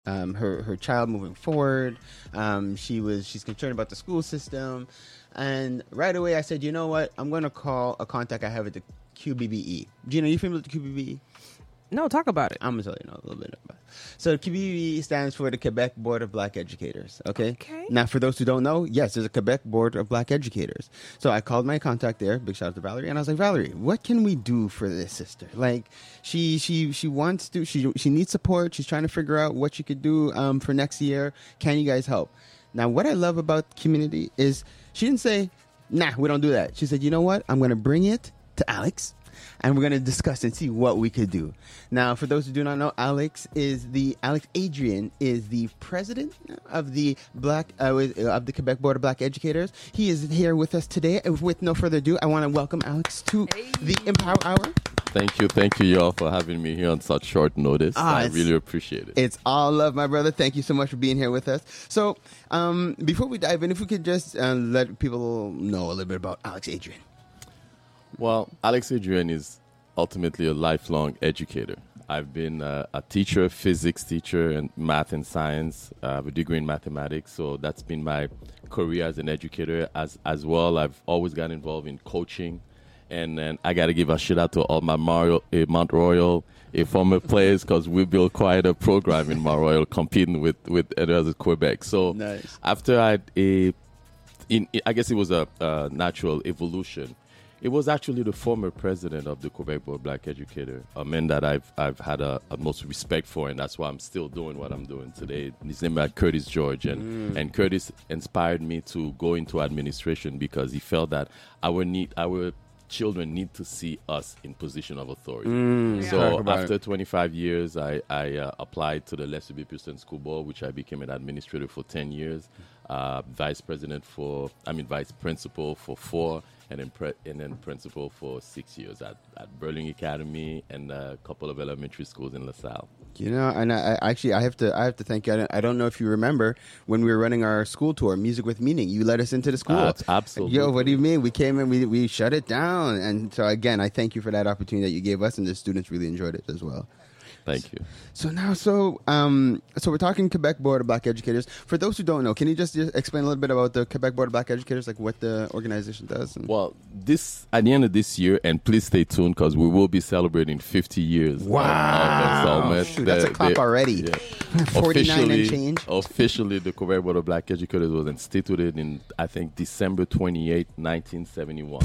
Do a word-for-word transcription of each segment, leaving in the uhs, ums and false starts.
um, her her child moving forward. Um, she was she's concerned about the school system, and right away I said, you know what, I'm going to call a contact I have at the Q B B E. Gina, you familiar with the Q B B E? No, talk about it. I'm gonna tell you know, a little bit about it. So Q B B E stands for the Quebec Board of Black Educators. Okay. Okay. Now, for those who don't know, yes, there's a Quebec Board of Black Educators. So I called my contact there. Big shout out to Valerie, and I was like, Valerie, what can we do for this sister? Like, she she she wants to. She she needs support. She's trying to figure out what she could do um, for next year. Can you guys help? Now, what I love about community is she didn't say, nah, we don't do that. She said, you know what? I'm gonna bring it to Alex, and we're going to discuss and see what we could do. Now, for those who do not know, Alex is the Alex Adrian is the president of the Black uh, of the Quebec Board of Black Educators. He is here with us today. With no further ado, I want to welcome Alex to hey. the Empower Hour. Thank you, thank you, y'all, for having me here on such short notice. Ah, I really appreciate it. It's all love, my brother. Thank you so much for being here with us. So, um, before we dive in, if we could just uh, let people know a little bit about Alex Adrian. Well, Alex Adrian is ultimately a lifelong educator. I've been uh, a teacher, physics teacher, and math and science. I have a degree in mathematics, so that's been my career as an educator. As as well, I've always gotten involved in coaching, and then I got to give a shout out to all my Mario, uh, Mount Royal uh, former players, because we built quite a program in Mount Royal competing with with others Quebec. So nice. After I, uh, in I guess it was a, a natural evolution. It was actually the former president of the Quebec Board Black Educator, a man that I've I've had a, a most respect for, and that's why I'm still doing what I'm doing today. His name is Curtis George, and, mm. and Curtis inspired me to go into administration because he felt that our need our children need to see us in position of authority. Mm, so after twenty-five years, I, I uh, applied to the Leslie B. Pearson School Board, which I became an administrator for ten years, uh, vice president for, I mean, vice principal for four, and then, pre- and then principal for six years at, at Burling Academy and a couple of elementary schools in LaSalle. You know, and I, I actually I have to I have to thank you. I don't, I don't know if you remember when we were running our school tour, Music with Meaning. You let us into the school. Uh, absolutely. Yo, what do you mean? We came in, we we shut it down, and so again, I thank you for that opportunity that you gave us, and the students really enjoyed it as well. Thank you. So now, so um, so we're talking Quebec Board of Black Educators. For those who don't know, can you just, just explain a little bit about the Quebec Board of Black Educators, like what the organization does? And well, this at the end of this year, and please stay tuned because we will be celebrating fifty years. Wow, of, of Shoot, that's the, a clap the, already. Yeah. Forty-nine and change. Officially, the Quebec Board of Black Educators was instituted in I think December twenty-eighth, nineteen seventy-one.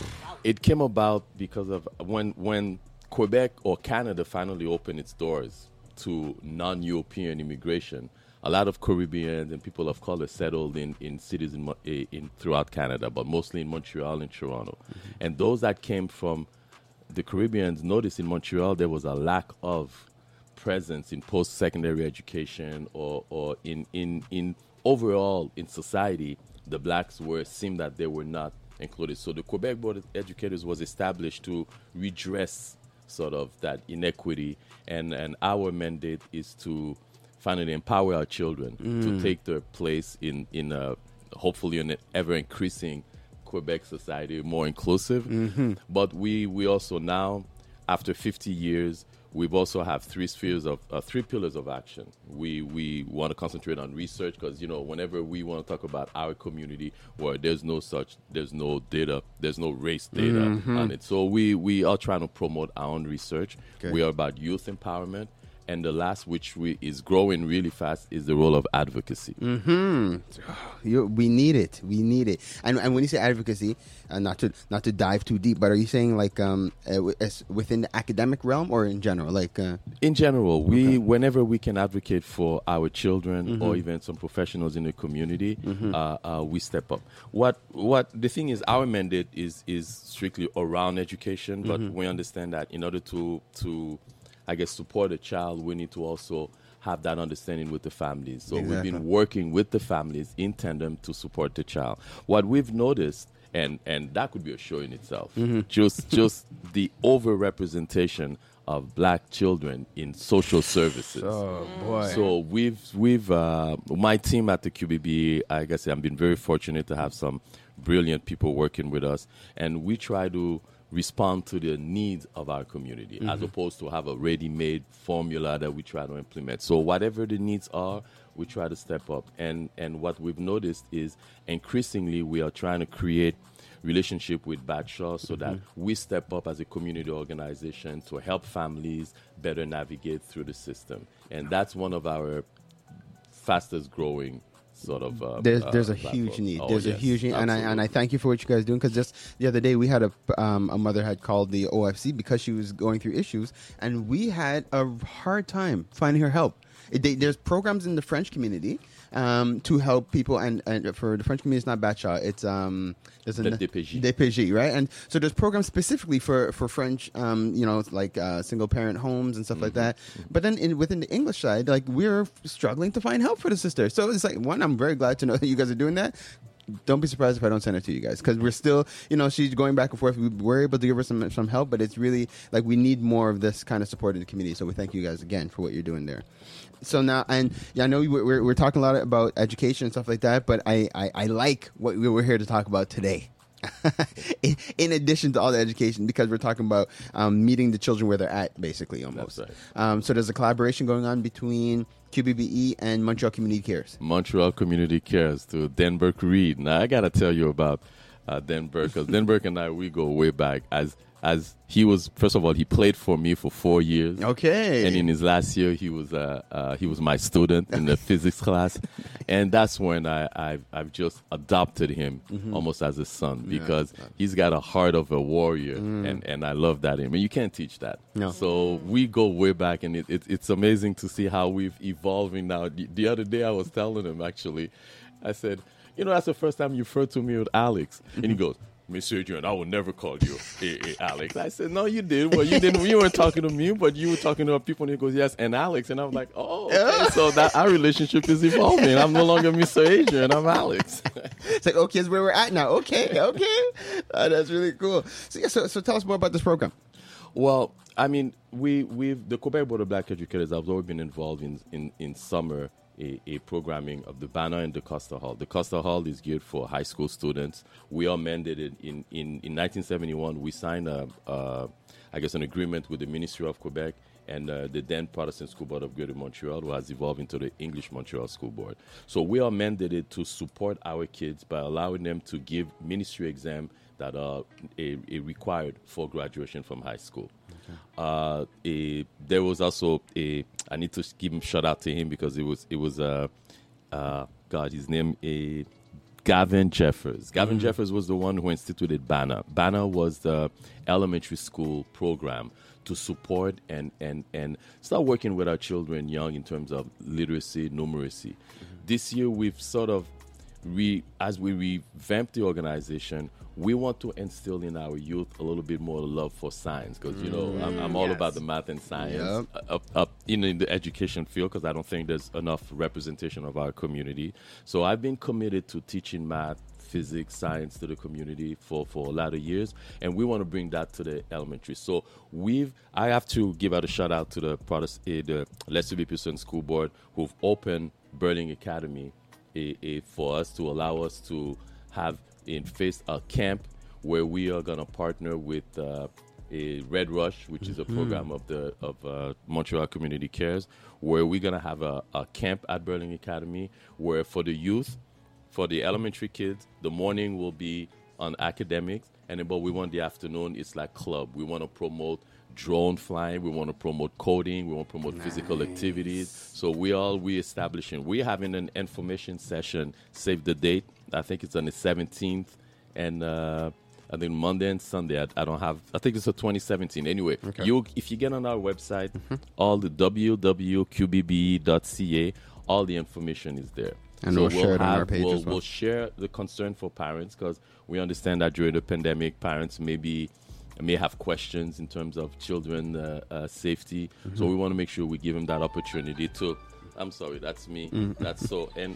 It came about because of when when. Quebec or Canada finally opened its doors to non-European immigration. A lot of Caribbeans and people of color settled in, in cities in, in throughout Canada, but mostly in Montreal and Toronto. Mm-hmm. And those that came from the Caribbeans noticed in Montreal there was a lack of presence in post-secondary education or, or in, in, in overall in society. The blacks were seemed that they were not included. So the Quebec Board of Educators was established to redress sort of that inequity, and, and our mandate is to finally empower our children mm. to take their place in, in a, hopefully an ever-increasing Quebec society, more inclusive. Mm-hmm. But we, we also now, after fifty years, we've also have three spheres of uh, three pillars of action. We we want to concentrate on research because, you know, whenever we want to talk about our community where there's no such, there's no data, there's no race data mm-hmm. on it. So we, we are trying to promote our own research. Okay. We are about youth empowerment. And the last, which we, is growing really fast, is the role of advocacy. Mm-hmm. You, we need it. We need it. And and when you say advocacy, uh, not to not to dive too deep, but are you saying like um uh, within the academic realm or in general? Like uh, in general, we okay. whenever we can advocate for our children mm-hmm. or even some professionals in the community, mm-hmm. uh, uh, we step up. What what the thing is, our mandate is is strictly around education, but mm-hmm. we understand that in order to to I guess, support a child, we need to also have that understanding with the families. So exactly. we've been working with the families in tandem to support the child. What we've noticed, and, and that could be a show in itself, mm-hmm. just just the overrepresentation of black children in social services. Oh boy! So we've we've uh, my team at the Q B B, I guess I've been very fortunate to have some brilliant people working with us, and we try to respond to the needs of our community, mm-hmm. as opposed to have a ready-made formula that we try to implement. So whatever the needs are, we try to step up. And and what we've noticed is increasingly we are trying to create relationship with Batshaw so mm-hmm. that we step up as a community organization to help families better navigate through the system. And that's one of our fastest growing sort of uh, there's there's uh, a huge need. Oh, there's yes, a huge need, and I and I thank you for what you guys are doing, because just the other day we had a um, a mother had called the O F C because she was going through issues, and we had a hard time finding her help. It, they, there's programs in the French community um, to help people, and, and for the French community, it's not Batshaw, it's um, there's a D P J. D P J, right? And so there's programs specifically for for French, um, you know, like uh, single parent homes and stuff mm-hmm. like that. Mm-hmm. But then in, within the English side, like we're struggling to find help for the sister. So it's like, one, I'm very glad to know that you guys are doing that. Don't be surprised if I don't send it to you guys, because we're still, you know, she's going back and forth. We were able to give her some some help, but it's really like we need more of this kind of support in the community. So we thank you guys again for what you're doing there. So now, and yeah, I know we're, we're, we're talking a lot about education and stuff like that, but I, I, I like what we were here to talk about today. in, in addition to all the education, because we're talking about um, meeting the children where they're at, basically, almost. That's right. Um, so there's a collaboration going on between Q B B E and Montreal Community Cares. Montreal Community Cares to Denberg Reed. Now, I got to tell you about uh, Denberg, because Denberg and I, we go way back. As as he was, first of all, he played for me for four years. Okay. And in his last year, he was uh, uh, he was my student in the physics class. And that's when I, I've, I've just adopted him mm-hmm. almost as a son, because yeah. he's got a heart of a warrior. Mm. And, and I love that in him. And you can't teach that. No. So we go way back, and it, it, it's amazing to see how we've evolving now. The, the other day I was telling him, actually, I said, you know, that's the first time you referred to me with Alex. And he goes, Mister Adrian, I would never call you hey, hey, Alex. I said, no, you did. Well, you didn't. You weren't talking to me, but you were talking to people. And he goes, yes, and Alex. And I was like, oh, okay. So that our relationship is evolving. I'm no longer Mister Adrian. I'm Alex. It's like, okay, it's where we're at now. Okay, okay. Uh, that's really cool. So, yeah, so, so tell us more about this program. Well, I mean, we, we've, the Quebec Board of Black Educators have always been involved in, in, in summer A, a programming of the Banner and the Costa Hall. The Costa Hall is geared for high school students. We are mandated in, in, in nineteen seventy-one. We signed, a, uh, I guess, an agreement with the Ministry of Quebec and uh, the then Protestant School Board of Greater Montreal, who has evolved into the English Montreal School Board. So we are mandated to support our kids by allowing them to give ministry exam that are a, a required for graduation from high school. Okay. Uh, a, there was also a. I need to give him shout out to him, because it was it was uh, uh, God, his name a Gavin Jeffers. Gavin mm-hmm. Jeffers was the one who instituted Banner. Banner was the elementary school program to support and and and start working with our children young in terms of literacy, numeracy. Mm-hmm. This year we've sort of re as we revamped the organization, we want to instill in our youth a little bit more love for science, because, you know, mm, I'm, I'm all yes. about the math and science yep. up, up in, in the education field, because I don't think there's enough representation of our community. So I've been committed to teaching math, physics, science to the community for, for a lot of years, and we want to bring that to the elementary. So we've, I have to give out a shout out to the Protestant, the Lester B. Pearson School Board, who've opened Burling Academy a, a, for us to allow us to have in face a camp where we are going to partner with uh, a Red Rush, which mm-hmm. is a program of the of uh, Montreal Community Cares, where we're going to have a, a camp at Burling Academy, where for the youth, for the elementary kids, the morning will be on academics, and then, but we want the afternoon, it's like club. We want to promote drone flying, we want to promote coding, we want to promote nice. physical activities. So we all we establishing, we're having an information session, save the date, I think it's on the seventeenth, and uh, I think Monday and Sunday. I, I don't have. I think it's a twenty seventeen. Anyway, okay. you if you get on our website, mm-hmm. all the w w w dot q b b e dot c a, all the information is there. And so we'll, we'll share it have, on our page we'll, as well. We'll share the concern for parents, because we understand that during the pandemic, parents may be may have questions in terms of children uh, uh, safety. Mm-hmm. So we want to make sure we give them that opportunity to. I'm sorry, that's me. Mm-hmm. That's so and.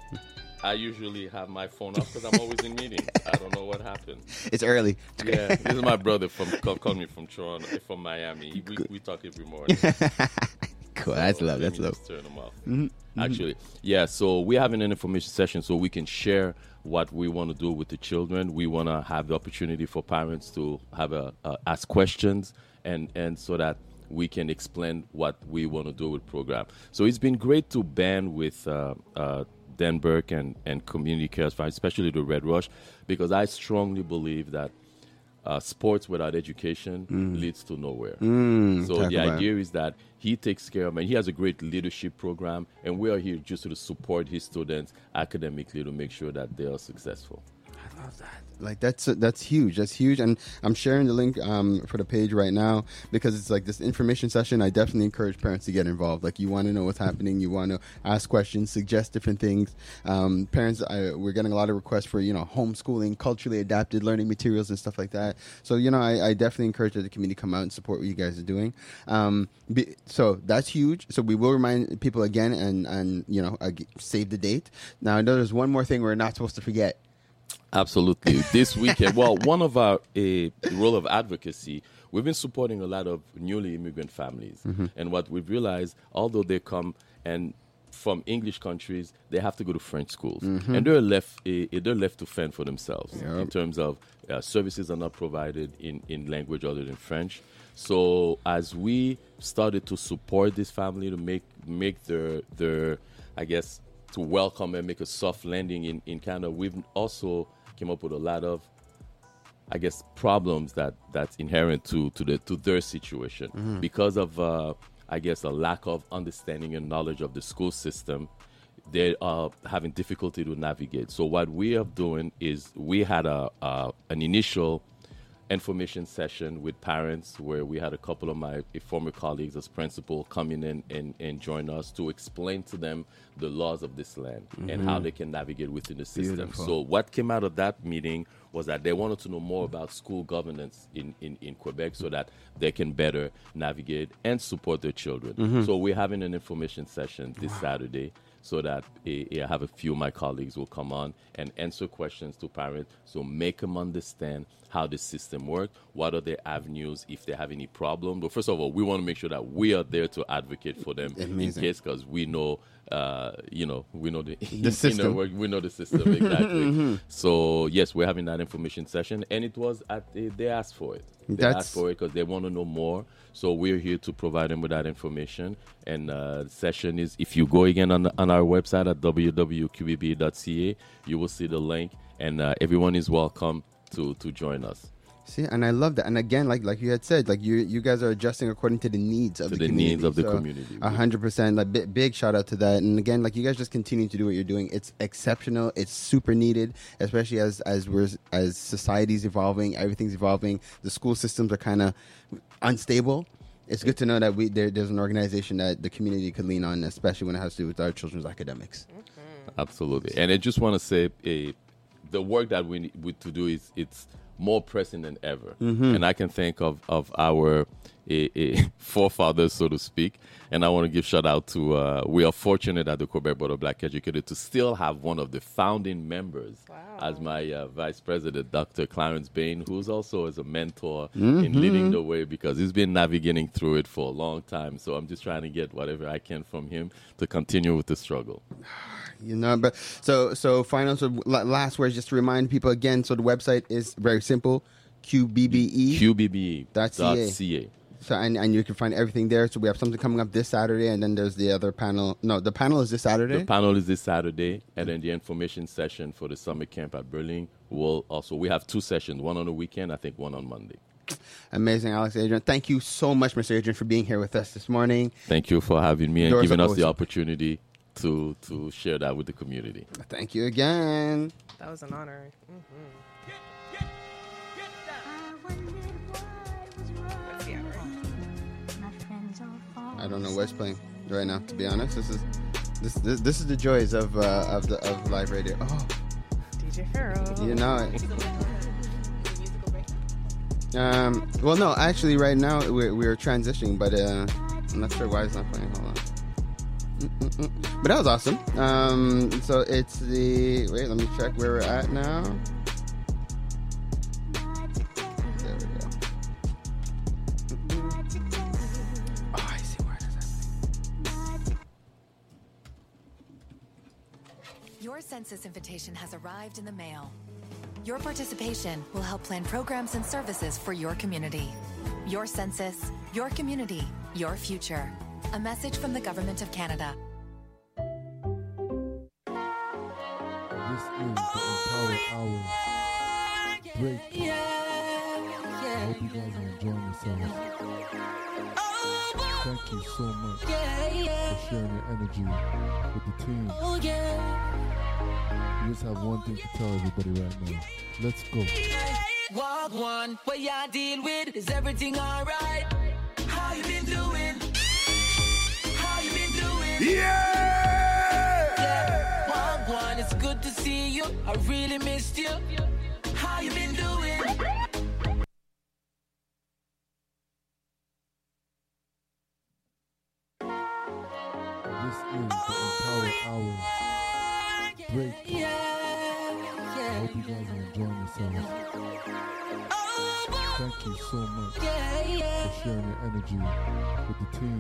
I usually have my phone off because I'm always in meetings. I don't know what happened. It's early. Yeah, this is my brother from called me from Toronto, from Miami. We, we talk every morning. cool. That's love. That's Let me love. just turn them off. Mm-hmm. Actually, yeah. So we're having an information session so we can share what we want to do with the children. We want to have the opportunity for parents to have a uh, ask questions and and so that we can explain what we want to do with program. So it's been great to band with uh, uh, Dan Burke and, and Community Cares, especially the Red Rush, because I strongly believe that uh, sports without education mm. leads to nowhere. Mm, so the about. idea is that he takes care of, and he has a great leadership program, and we are here just to support his students academically to make sure that they are successful. I love that. Like that's that's huge. That's huge, and I'm sharing the link um, for the page right now because it's like this information session. I definitely encourage parents to get involved. Like you want to know what's happening, you want to ask questions, suggest different things. Um, parents, I, we're getting a lot of requests for you know homeschooling, culturally adapted learning materials, and stuff like that. So you know, I, I definitely encourage that the community come out and support what you guys are doing. Um, be, so that's huge. So we will remind people again, and and you know, uh, save the date. Now I know there's one more thing we're not supposed to forget. Absolutely. This weekend, well, one of our uh, role of advocacy, we've been supporting a lot of newly immigrant families. Mm-hmm. And what we've realized, although they come and from English countries, they have to go to French schools. Mm-hmm. And they're left uh, they're left to fend for themselves yep. in terms of uh, services are not provided in, in language other than French. So as we started to support this family to make make their, their I guess, to welcome and make a soft landing in, in Canada, we've also came up with a lot of, I guess, problems that that's inherent to to the to their situation mm-hmm. because of, uh, I guess, a lack of understanding and knowledge of the school system. They are having difficulty to navigate. So what we are doing is we had a uh, an initial information session with parents where we had a couple of my former colleagues as principal come in and, and, and join us to explain to them the laws of this land mm-hmm. and how they can navigate within the system. Beautiful. So what came out of that meeting was that they wanted to know more about school governance in, in, in Quebec so that they can better navigate and support their children. Mm-hmm. So we're having an information session this wow. Saturday so that uh, I have a few of my colleagues will come on and answer questions to parents, so make them understand how the system works, what are their avenues if they have any problem. But first of all, we want to make sure that we are there to advocate for them Amazing. In case, because we know, uh, you know, we know the, the system. You know, we know the system, exactly. mm-hmm. So, yes, we're having that information session, and it was at, they, they asked for it. They That's... asked for it because they want to know more. So we're here to provide them with that information. And uh, the session is, if you go again on, on our website at w w w dot q b b dot c a, you will see the link, and uh, everyone is welcome to, to join us. See, and I love that. And again, like like you had said, like you you guys are adjusting according to the needs of to the, the community. needs of the so community. A hundred percent. Like big, big shout out to that. And again, like you guys just continue to do what you're doing. It's exceptional. It's super needed, especially as as we're as society's evolving, everything's evolving. The school systems are kind of unstable. It's good to know that we there, there's an organization that the community could lean on, especially when it has to do with our children's academics. Mm-hmm. Absolutely. And I just want to say, uh, the work that we need to do is it's more pressing than ever. Mm-hmm. And I can think of, of our uh, uh, forefathers, so to speak. And I want to give shout out to, uh, we are fortunate at the Quebec Board of Black Educators to still have one of the founding members wow. as my uh, vice president, Doctor Clarence Bain, who's also as a mentor mm-hmm. in leading the way because he's been navigating through it for a long time. So I'm just trying to get whatever I can from him to continue with the struggle. You know, but so so final so last words just to remind people again. So the website is very simple, Q B B E Q B B E dot C A. So and, and you can find everything there. So we have something coming up this Saturday, and then there's the other panel. No, the panel is this Saturday. The panel is this Saturday, and then the information session for the summer camp at Berlin will also. We have two sessions, one on the weekend, I think one on Monday. Amazing, Alex Adrian. Thank you so much, Mister Adrian, for being here with us this morning. Thank you for having me and Doors giving us awesome. the opportunity to to share that with the community. Thank you again. That was an honor. Mm-hmm. I don't know what's playing right now. To be honest, this is this this, this is the joys of uh, of the of live radio. Oh, D J Pharaoh. You know it. Um. Well, no, actually, right now we're we're transitioning, but uh, I'm not sure why it's not playing. Hold on. Mm-mm-mm. But that was awesome. Um. So it's the wait. Let me check where we're at now. There we go. Oh, I see where it is. Your census invitation has arrived in the mail. Your participation will help plan programs and services for your community. Your census, your community, your future. A message from the Government of Canada. This is the Empower Hour break. I hope you guys are enjoying yourselves. Thank you so much for sharing your energy with the team. You just have one thing to tell everybody right now. Let's go. Walk one, what y'all deal with? Is everything alright? How you been doing? How you been doing? Yeah! Yeah. Walk one, it's good to see you. I really missed you. How you been doing? This is the Empower Hour break. I hope you guys are enjoying yourselves. Thank you so much for sharing your energy with the team.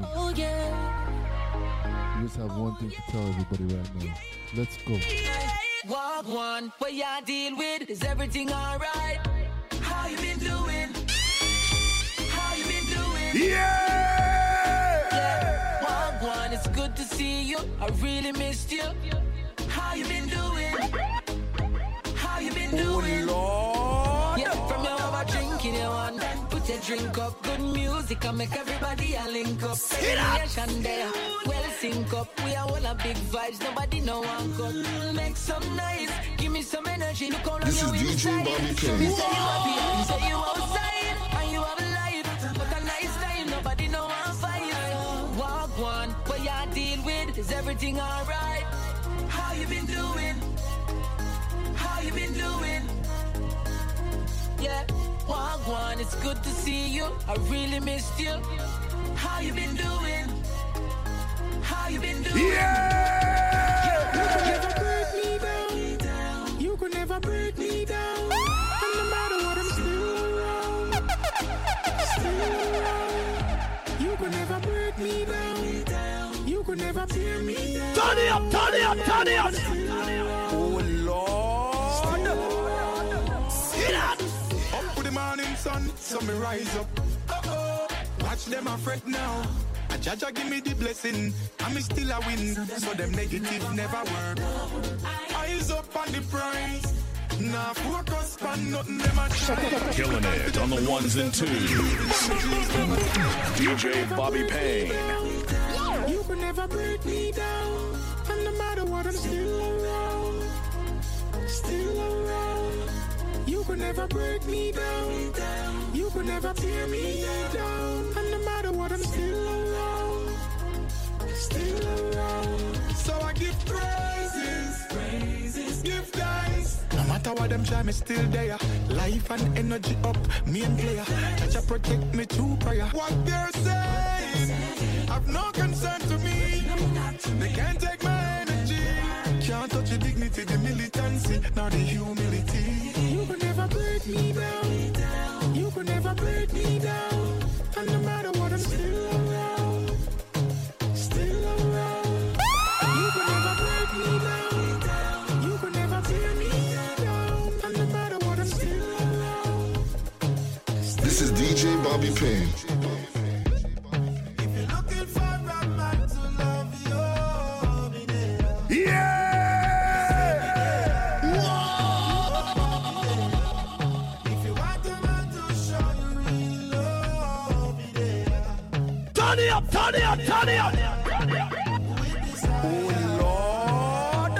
You just have one thing to tell everybody right now. Let's go. Walk one, what y'all deal with? Is everything alright? How you been doing? How you been doing? Yeah! Yeah. Walk one, it's good to see you. I really missed you. How you been doing? How you been doing? Oh, Lord! Yeah, from your over drinking you one. Put your drink up, good music and make everybody a link up. Celebration there, well sync up. We are all a big vibes, nobody know one cut. Make some noise, give me some energy. Look how This is long you D J inside. Bobby You Payne. say you happy, you say you outside, and you have a life, but a nice time, nobody know one fight. Walk one, what y'all deal with? Is everything alright? How you been doing? How you been doing? Yeah, walk one, it's good to see you. I really missed you. How you been doing? How you been doing? Yeah! You could never break me down. And no matter what, I'm still around. Still around. You could never break me down. You could never tear me down. Turn it up, turn it up, turn it up! Oh, Lord! See that? Up with the morning sun, so me rise up. Uh-oh. Watch them a fret now. A Jaja give me the blessing, and me still a win. So them negative never work. Eyes up on the prize. Nah, focus on nothing them a try. Killing it on the ones and twos. D J Bobby Payne. You could never break me down. And no matter what, I'm still around. Still around. You could never break me down. You could never tear me down. And no matter what, I'm still around. Still around. So I give praises. Praises. Give thanks. No matter what them try, me still there. Life and energy up, me and player. Touch a protect me through prayer. What they're saying, have no concern to me. They can't take my energy. Can't touch the dignity, the militancy, nor the humility. You could never break me down. You could never break me down. And no matter what, I'm still around. Still around. You could never break me down. You could never tear me down. And no matter what, I'm still around. This is D J Bobby Payne. If you're looking for a man to love you, I'll be there. Yeah! If you want a man to show you real love, I'll be there. Turn it up, turn it up, turn it up! Oh, Lord!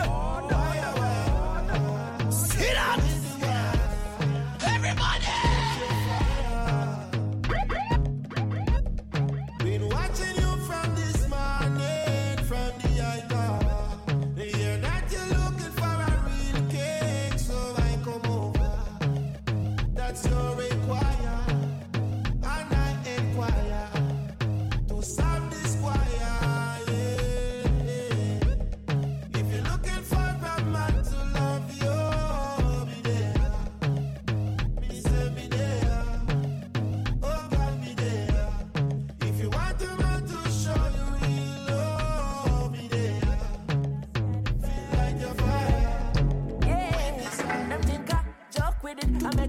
See that? Everybody!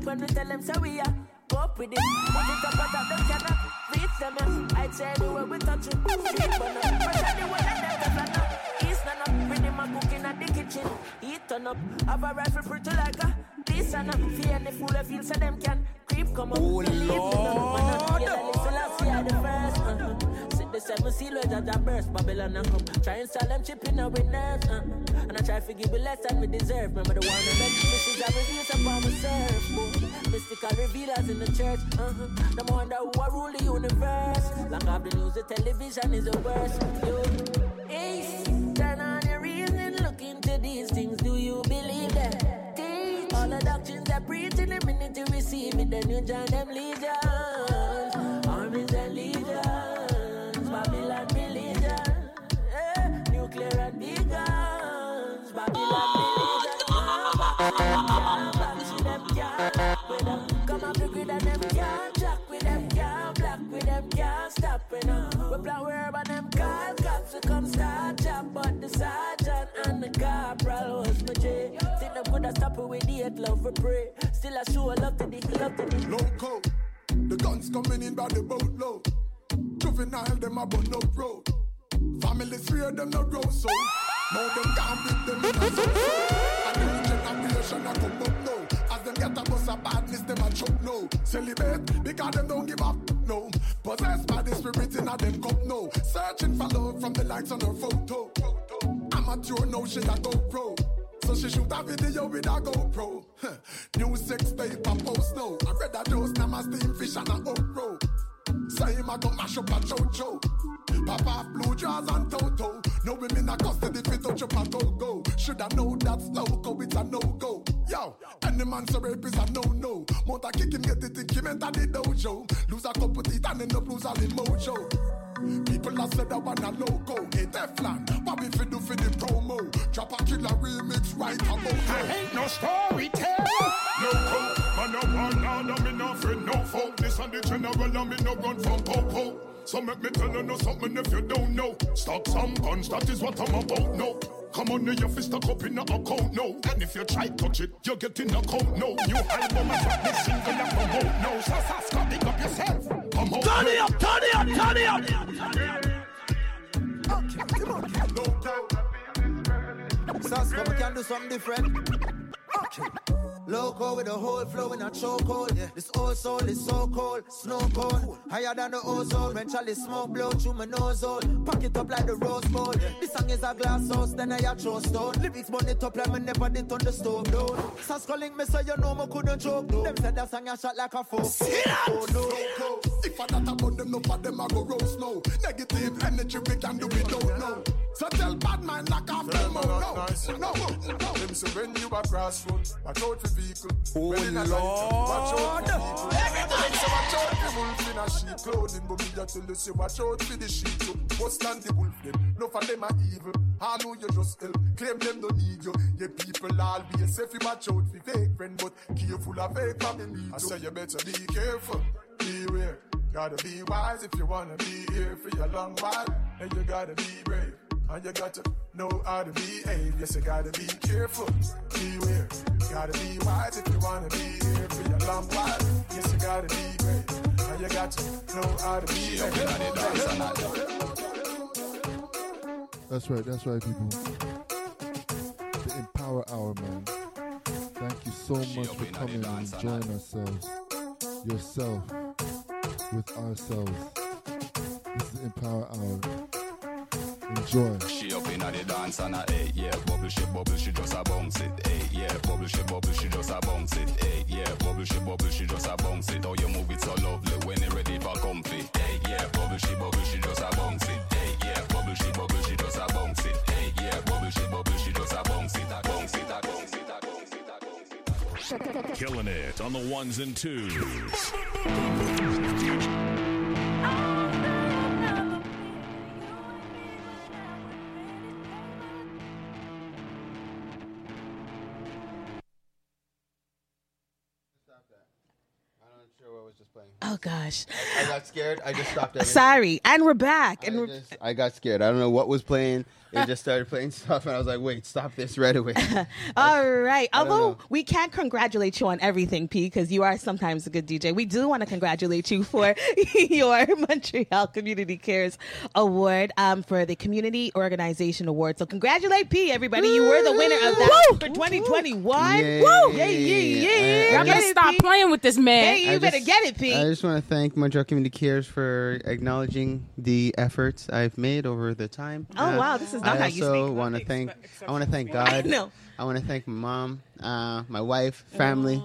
when we tell them so we are. Go up with it, put it up on top, them cannot reach them. Yeah. I'd say anywhere we touch it, street burner. But anywhere that them the planner. East none up, bring them a cooking at the kitchen. Eat turn up, have a rifle pretty like a this and up. Fear any fool that feel so them can creep come up. Oh Believe Lord, yeah, the little last year the first. Uh-huh. The seven seal with that burst, Babylon and come. Try and sell them chipping up with nerves, uh. And I try to give you less than we deserve. Remember the one that makes this is a reveal upon the surf. Mystical revealers in the church, uh-huh. No wonder who I rule the universe. Long after the news, the television is the worst. Yo, Ace, turn on your reason, look into these things. Do you believe that? Teach all the doctrines that preach in the minute you receive it, then you join them legions, armies and legions. Babylon religion, eh? Nuclear and big guns. Babylon religion, back them can't with them. Come up the grid and them can't jack with them, can't black with them, can't stop with them. We plan where but them call cops to come start chop, but the sergeant and the corporal was my J. Think them coulda stop it with the hate love we pray. Still I show love to the love to the loco. The guns coming in by the boatload. Juvenile, them about no road. Families fear them no grow so. Now them can't beat them in a so A new generation a come up now. As them get a bus of badness, them a choke no. Celebrate because them don't give up no. Possessed by the spirit in a them cup no. Searching for love from the likes on her photo. Amateur no she a go pro. So she shoot a video with a GoPro. Huh. New sex tape a post no. I read a dose now my steam fish and a okro. Say him a go mash up a chocho. Pop off blue jaws and toto. No women a custody fit touch up a go-go. Shoulda know that's loco, it's a no-go. Yo, any man so rape is a no-no. Mount a kick him, get it, think him enter the dojo. Lose a couple teeth and end up lose all the mojo. People a said that one a loco. Hey Teflon, what we fi do for the promo? Drop a killer remix right about now. I ain't no storyteller. Loco, man no one, no me no friend, no foe. This and the general and me no run from popo. So make me tell you know something if you don't know. Stock some guns, that is what I'm about, no. Come on, your fist stuck up in a account, no. And if you try touch it, you get in a account, no. New album, I drop this single, I promote, no. So Saska, pick up yourself. Come on, turn it up, turn it up, turn it up. Okay, come on, no doubt. Saska, we can do something different. Okay. Loco with the whole flow in a chokehold. Yeah. This old soul is so cold, snow cold. Higher than the ozone. When Charlie smoke blow through my nose hole. Pack it up like the rose bowl. Yeah. This song is a glass house, then I a throw stone. Lyrics burn it up like me never did on the stove though. Saska link me so you know me couldn't choke though. Them said that song a shot like a folk. Oh no. Loco. If I not about them, no for them I go roast no. Negative energy we can do we don't know. So tell bad mind knock off them no. No, no, no. Them say when you a crossroad, watch out for vehicle. Oh when in a Lord, watch out for people. Everything say watch out for wolf in a sheep clothing, but me just tell you say watch out for the sheep too. Bust and the wolf them, no for them are evil. I know you just help, claim them don't need you. Your people always say fi watch out for fake friend, but careful of fake family. I say you better be careful, beware. Gotta be wise if you wanna be here for your long while, and you gotta be brave. And you got to know how to behave. Yes, you gotta be careful, beware. Gotta be wise if you wanna be here for your long while. Yes, you gotta be brave. And you got to know how to behave. That's right, that's right, people. The Empower Hour, man. Thank you so much for coming and enjoying ourselves. Yourself with ourselves. This is Empower Hour. Enjoy. She up in the dance and a hey, yeah, bubble she bubble she just a bounce it, hey, yeah, bubble she bubble she just a bounce it, hey, yeah, bubble she bubble she just a bounce it. Oh, you move it so lovely when you ready for comfy, hey, yeah, bubble she bubble she just a bounce it, hey, yeah, bubble she bubble she just a bounce it, hey, yeah, bubble she bubble she just a bounce it, a bounce it, a bounce it, a bounce it, a bounce it. Killing it on the ones and twos. playing. Oh gosh. I got scared. I just stopped everything. Sorry, and we're back. I And we're just- I got scared. I don't know what was playing. It just started playing stuff, and I was like, "Wait, stop this right away." all right. I don't Although know. we can't congratulate you on everything, P, because you are sometimes a good D J. We do want to congratulate you for your Montreal Community Cares Award um, for the Community Organization Award. So congratulate P, everybody. You were the winner of that for twenty twenty-one. Yay. Woo! Yeah, yeah, yeah. I- I Y'all Get better it, stop P. playing with this man. Hey, you I better just- get it, P. I just want to thank Montreal Community Cares for acknowledging the efforts I've made over the time. Oh, wow, this is not I how you also speak. want to thank. I want to thank God. No. I want to thank my mom, uh, my wife, family.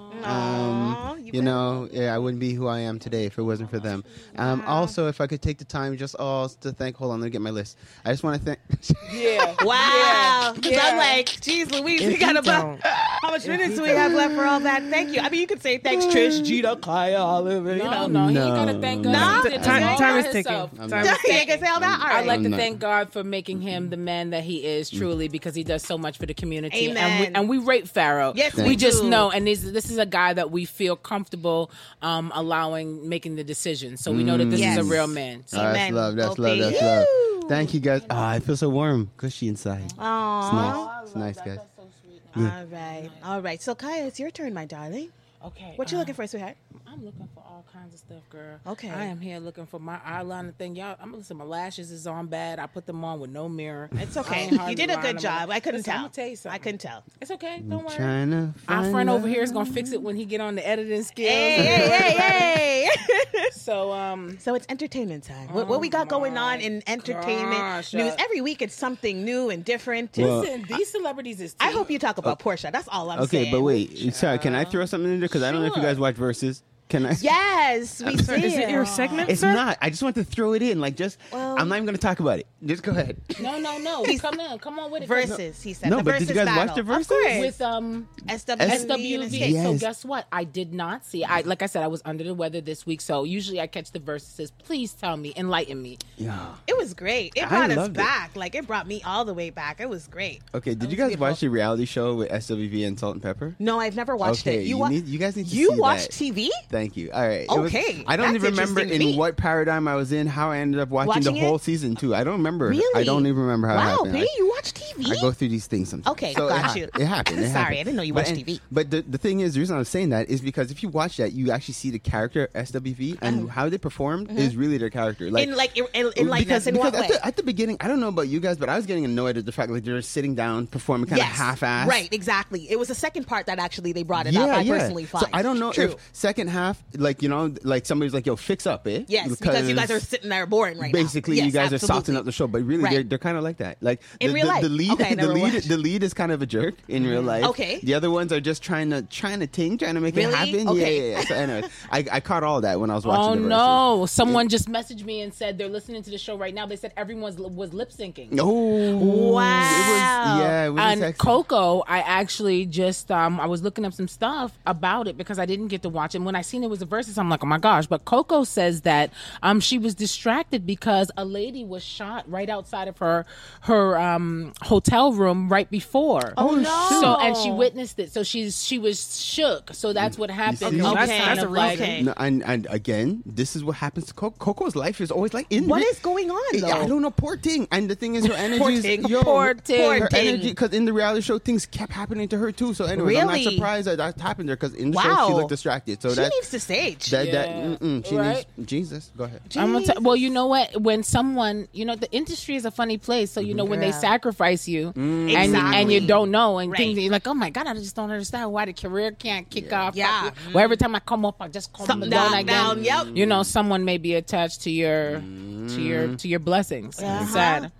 Aw, Um, you you know, yeah, I wouldn't be who I am today if it wasn't for them. Um, also, if I could take the time just all to thank. Hold on, let me get my list. I just want to thank. Yeah. Wow. Because Yeah. I'm like, geez, Louise, we If got you about don't. how much minutes do we have left for all that? Thank you. I mean, you could say thanks, Trish, Gita, Kaya, Oliver. You No, know, no, he No. ain't gotta thank God. No. He did this Time- all time by is ticking. himself. I'm Time not- is you ain't gonna say all that. All I'd right. like to I'm not- thank God for making him the man that he is, truly, because he does so much for the community. Amen. And we, and we rate Pharaoh. Yes, we we just do. know, and this, this is a guy that we feel comfortable um, allowing making the decision. So we know that this Yes. is a real man. So Oh, that's Amen. love. That's Oh, love. That's thank love. you. Thank you, guys. Oh, I feel so warm, cushy inside. It's Aww. nice. It's nice, guys. All right. All right. So, Kaya, it's your turn, my darling. Okay. What you um, looking for, sweetheart? I'm looking for all kinds of stuff, girl. Okay. I am here looking for my eyeliner thing. Y'all, I'm listen. My lashes is on bad. I put them on with no mirror. It's I okay. ain't You hardly did a line good them job. up. I couldn't Listen, I'm tell. gonna tell you something. I couldn't tell. It's okay. Don't worry. Trying to Our find friend over love. here is gonna fix it when he get on the editing skills. Hey, hey, hey, hey. So um, So it's entertainment time. what, what we got going on in entertainment gosh, news? uh, Every week it's something new and different. Well, listen, these celebrities is. I hope you talk about Portia. That's all I'm Okay, saying. but wait. Sorry, can I throw something in there? Because I don't know if you Sure. guys watch Versus. Can I? Yes, we Is it your did. segment, It's sir? not. I just want to throw it in. Like, just. Well- I'm not even going to talk about it. Just go ahead. No, no, no. Come in. Come on with it. Versus, he said. No, the but did you versus guys watch battle. the Versus? Of course. with um S W V. S W and V. Escape. So Yes. guess what? I did not see. I like I said, I was under the weather this week. So usually I catch the verses. Please tell me, enlighten me. Yeah. It was great. It I brought us loved it. back. Like, it brought me all the way back. It was great. Okay, did was you guys beautiful. watch the reality show with S W V and Salt and Pepper? No, I've never watched okay, it. you, wa- need, you guys need to You see watch that. T V? Thank you. All right. It was- Okay, I don't that's even remember in interesting to me. what paradigm I was in, how I ended up watching, Watching the whole it? season too. I don't remember. Really? I don't even remember how it Wow, happened. P, I- you watch T V? I go through these things sometimes. Okay, so got it, hap- you. It happened. It Sorry, happened. I didn't know you But- watched and- T V. But the, the thing is, the reason I was saying that is because if you watch that, you actually see the character S W V and how they performed is really their character. Like in like in, in, in like because, in because what at, way? the, at the beginning, I don't know about you guys, but I was getting annoyed at the fact like they're sitting down performing kind of Yes, half-assed. Right, exactly. It was the second part that actually they brought it Yeah, up. I yeah. personally find. So I don't know True. if second half, like you know, like somebody's like, "Yo, fix up, eh?" Yes, because you guys are sitting there boring right basically now. you Yes, guys are absolutely. softening up the show, but really Right. they're, they're kind of like that. Like In the, real the, life. the lead, Okay, I the never lead, watched. the lead is kind of a jerk in real life. Okay. The other ones are just trying to trying to think, trying to make Really? it happen. Okay. Yeah, yeah, yeah. So anyway, I, I caught all that when I was watching. Oh the Versus. no! Someone just messaged me and said they're listening to the show right now. They said everyone was lip syncing. No. Wow. It was, yeah. It was And sexy. Coco, I actually just um I was looking up some stuff about it because I didn't get to watch it. And when I seen it was a versus, I'm like, oh my gosh! But Coco says that um she was distracted because a lady was shot right outside of her her um hotel room right before. Oh, no. So and she witnessed it. So she's she was shook. So that's what happened. see? She was Okay. kind That's of a like, reason. No, and, and again, this is what happens to Coco. Coco's life is always like in What re- is going on though? I don't know, poor thing. And the thing is, her energy Poor is thing. yo, Poor her- thing. Her Poor thing. energy, because in the reality show, things kept happening to her too. So, anyway, I'm Really? not surprised that that happened there because in the show Wow. she looked distracted. So she that needs to stage. that that Yeah. mm-mm, she Right? needs Jesus. Go ahead. I'm gonna tell well, you know what? When someone, you know, the industry is a funny place. So you know, when they Yeah. sacrifice you and Exactly. and you don't know and Right. things, you're like, oh my god, I just don't understand why the career can't kick off. Yeah. Well, every time I come up, I just come Something down, down, again. down, yep. You know, someone may be attached to your to your to your blessings. Uh-huh. It's sad.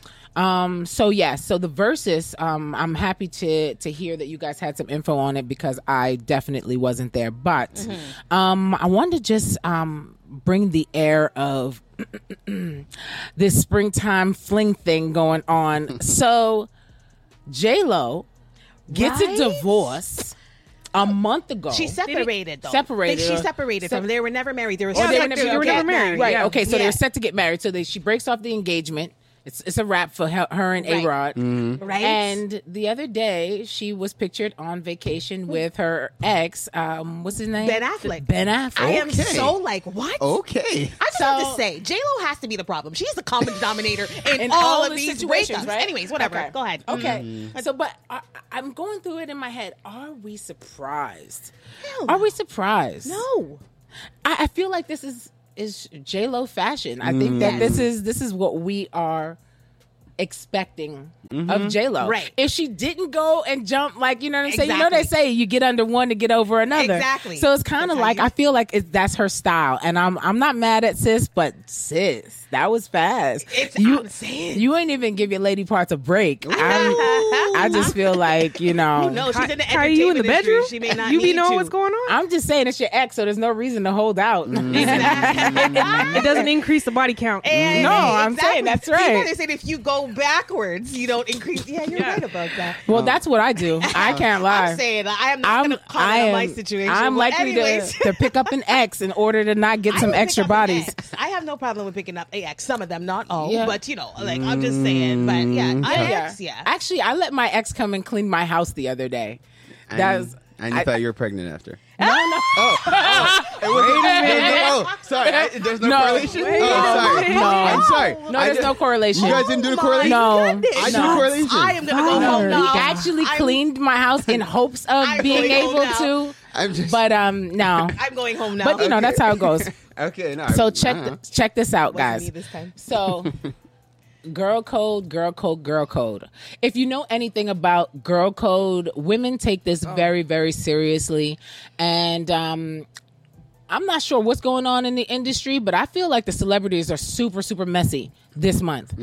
Um. So yeah. So the verses. Um. I'm happy to to hear that you guys had some info on it because I definitely wasn't there. But, Mm-hmm. um, I wanted to just um bring the air of this springtime fling thing going on. So J Lo gets Right? a divorce a month ago. She separated though. Separated. They- She or- separated sep- from. They were never married. They were Oh, set they were to never, they were get never married. Right. Yeah. Okay. So Yeah. they're set to get married. So they, she breaks off the engagement. It's it's a wrap for her, her and Right. A-Rod. Mm-hmm. Right. And the other day, she was pictured on vacation with her ex. Um, what's his name? Ben Affleck. Ben Affleck. I am Okay. so like, what? Okay. I just So- have to say, J Lo has to be the problem. She's the common denominator in, In all, all of the these situations, breakups. right? Anyways, whatever. Okay. Go ahead. Okay. Mm. So, but I, I'm going through it in my head. Are we surprised? Hell Are no. we surprised? No. I, I feel like this is is J Lo fashion. I think that this is this is what we are expecting of J Lo. Right. If she didn't go and jump, like, you know what I'm saying? You know Exactly. they say you get under one to get over another. Exactly. So it's kind of That's how like you- I feel like it, that's her style, and I'm I'm not mad at sis, but sis, that was fast. It's you I'm saying. you ain't even give your lady parts a break. I'm, I just feel like you know. No, she's in the Are you in the entertainment industry. bedroom? She may not You be need knowing to. what's going on? I'm just saying it's your ex, so there's no reason to hold out. It doesn't increase the body count. And No, I'm exactly. saying that's See, you right. know, they said if you go backwards, you don't increase. Yeah, you're right about that. Well, that's what I do. I can't lie. I'm saying I am not I'm, going to comment I on am, my situation. I'm but likely to, anyways. to pick up an ex in order to not get I some would pick extra up an bodies. ex. I have no problem with picking up a ex. Some of them, not all, Yeah. but you know, like I'm just saying. But yeah, an Yeah. ex, yeah. Actually, I let my ex come and clean my house the other day. And, That's and you I- thought you were pregnant after. no, no. Oh, oh, it wasn't- there's no- oh, sorry. I, there's no, No, correlation. wait Oh, a sorry. minute. No. I'm sorry. No, I there's just- no correlation. You guys didn't do the correlation. No, I did no. the correlation. I am gonna go home now. He actually I'm- cleaned my house in hopes of I'm being going home able now. to. I'm just. But um, no. I'm going home now. But you know that's how it goes. Okay, no. So I- check uh-huh. th- check this out, Wasn't guys. me this time. So, girl code, girl code, girl code. If you know anything about girl code, women take this very, very seriously, and um, I'm not sure what's going on in the industry, but I feel like the celebrities are super, super messy this month.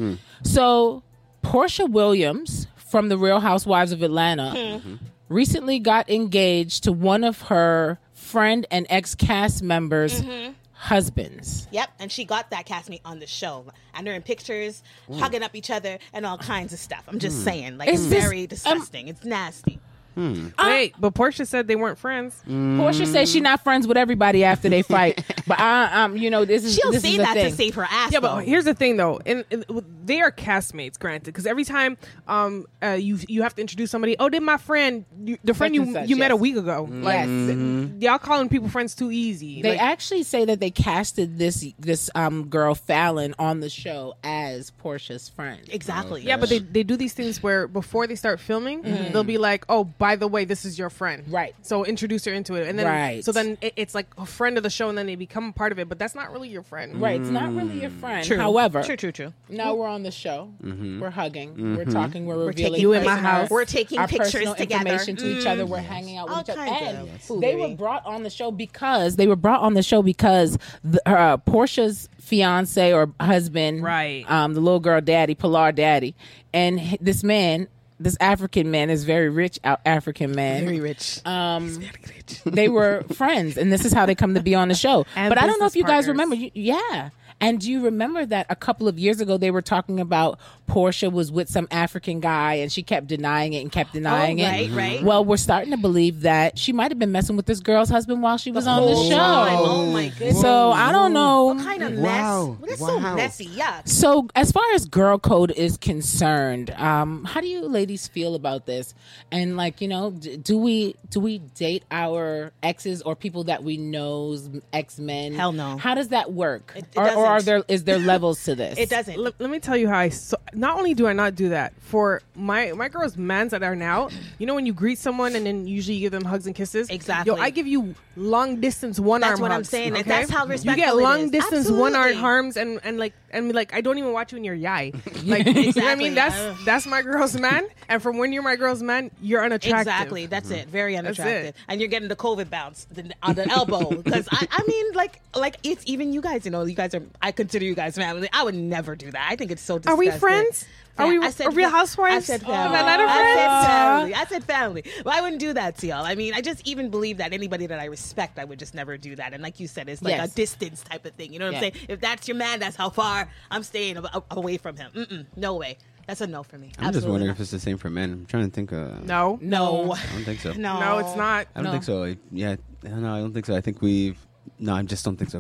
So, Portia Williams from The Real Housewives of Atlanta recently got engaged to one of her friend and ex cast members' husbands. Yep, and she got that castmate on the show, and they're in pictures, hugging up each other, and all kinds of stuff. I'm just saying, like, Is it's this- very disgusting. it's nasty. Wait, but Portia said they weren't friends. Portia says she's not friends with everybody after they fight, but I, um, you know, this is She'll this say is the that thing. to save her ass. Yeah, though. but here's the thing, though, and, and they are castmates, granted, because every time um uh, you you have to introduce somebody, oh, they're my friend, you, the friend Such you and such, you met a yes. week ago. Like Yes. th- y'all calling people friends too easy. They Like, actually say that they casted this this um girl Fallon on the show as Portia's friend. exactly. yeah, but they, they do these things where before they start filming, they'll be like, oh, by the way, this is your friend, Right. So introduce her into it, and then Right. so then it, it's like a friend of the show, and then they become a part of it. But that's not really your friend, Right, it's not really your friend. True. However, True, true, true. now we're on the show. We're hugging. We're Mm-hmm. talking. We're, revealing taking You in my personal- house. We're taking our pictures personal together. information to each other. We're Mm. hanging out with All each other. kinds And of they were foolery. brought on the show because they were brought on the show because the, uh, Portia's fiance or husband, Right. Um, the little girl daddy, Pilar daddy, and h- this man. This African man is very rich, out African man. Very rich. Um, they were friends, and this is how they come to be on the show. And but I don't know if business you guys partners. remember. You, yeah. And do you remember that a couple of years ago they were talking about Portia was with some African guy and she kept denying it and kept denying Oh, it? right, right. Well, we're starting to believe that she might have been messing with this girl's husband while she was on the whole show. time. Oh my goodness. So I don't know. What kind of mess? Wow. That's Wow. so messy. Yuck. So, as far as girl code is concerned, um, how do you ladies feel about this? And like, you know, d- do we do we date our exes or people that we know's ex men? Hell no. How does that work? It- it or, or are doesn't. there is there levels to this? It doesn't. Let, let me tell you how I. So, not only do I not do that for my my girls' mans that are now. You know when you greet someone and then usually you give them hugs and kisses. Exactly. Yo, I give you long distance one That's arm. what I'm hugs, saying, and Okay? that's how you respectful get it long is. distance one arm Absolutely. arms and and like and like I don't even watch you in your yai. Like you know what I Exactly. mean? That's Uh. that's my girl's man. And from when you're my girl's man, you're unattractive. Exactly. That's it. Very That's unattractive. it. And you're getting the COVID bounce the- on the elbow. Because I, I mean, like, like it's even you guys. You know, you guys are. I consider you guys family. I would never do that. I think it's so Are disgusting. we friends? Are we I said are Real fa- Housewives? I said of family. Atlanta I friends? said family. I said family. Well, I wouldn't do that to y'all. I mean, I just even believe that anybody that I respect, I would just never do that. And like you said, it's like Yes. a distance type of thing. You know what Yeah. I'm saying? If that's your man, that's how far I'm staying a- away from him. Mm-mm, no way. That's a no for me. I'm just Absolutely wondering not. if it's the same for men. I'm trying to think. Uh, No. No. I don't think so. No. No, it's not. I don't No. think so. I- Yeah, no, I don't think so. I think we've. No, I just don't think so. Go ahead.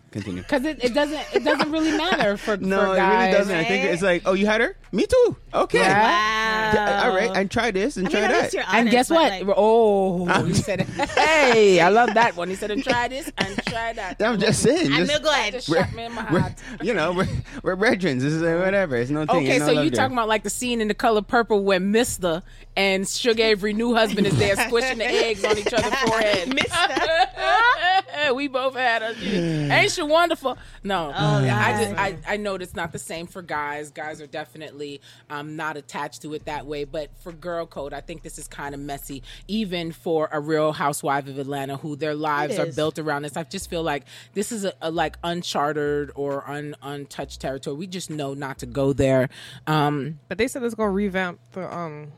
continue. Because it, it doesn't it doesn't really matter for, No, for it guys. really doesn't. I think it's like, oh, you had her? Me too. Okay. Wow. Yeah, all right. And try this and I mean, try at that. least you're And honest, guess but, what? like- oh, he said, "Hey, I love that one." He said, "Try this and try that." I'm just saying. I'm just- no good. Just we're- shot me in my we're- heart. You know, we're, we're brethren. This is uh, whatever. It's no thing. Okay, Ain't no so love you there. talking about like the scene in The Color Purple where Mister and Sugar Avery new husband is there squishing the eggs on each other's forehead. Mister, we both had us. Ain't she wonderful? No, Oh, I God. just I, I know it's not the same for guys. Guys are definitely um, not attached to it that way. But for girl code, I think this is kind of messy, even for a Real Housewife of Atlanta who their lives It are is. built around this. I just feel like this is a, a like uncharted or un, untouched territory. We just know not to go there. Um, But they said it's gonna revamp the um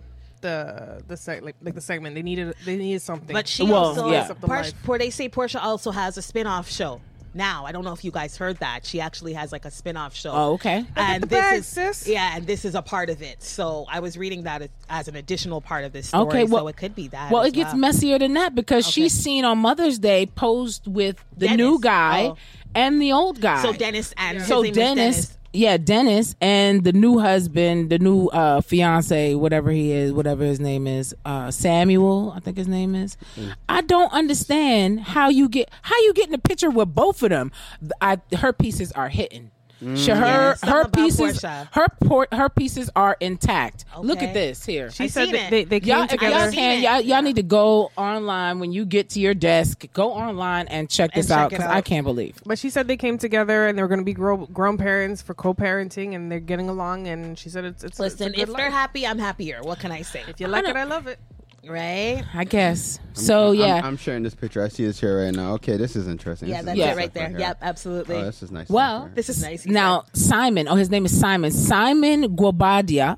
the the seg- like like the segment. They needed they needed something. But she Well, also, yeah. Por- Por- they say Portia also has a spin-off show. Now, I don't know if you guys heard that. She actually has like a spin-off show. Oh, okay. And the this bag, is sis. yeah, and this is a part of it. So I was reading that as, as an additional part of this story. Okay, well, so it could be that. Well, as it gets well. messier than that because Okay. she's seen on Mother's Day posed with the Dennis. new guy Oh. and the old guy. So Dennis and so his name is Dennis, Dennis. yeah, Dennis and the new husband, the new uh, fiance, whatever he is, whatever his name is, uh, Samuel, I think his name is. Mm. I don't understand how you get how you get in a picture with both of them. I, her pieces are hitting. She, her Yeah, something her about pieces Portia. her por- her pieces are intact. Look Okay. at this here. she I've said seen that it. they they came Y'all, if together. y'all I've can, seen y'all, it. y'all need to go online when you get to your desk. Go online and check And this check out it because out. I can't believe. But she said they came together and they were going to be grown, grown parents for co-parenting, and they're getting along. And she said it's it's, Listen, it's a good if they're life. happy, I'm happier. What can I say? If you like it, I love it. Right? I guess. So I'm, yeah. I'm, I'm sharing this picture. I see this here right now. Okay, this is interesting. Yeah, This that's is it nice right stuff there. here. Yep, absolutely. Oh, this is nice. Well, stuff here. This is nice. Now Simon, oh, his name is Simon. Simon Guobadia,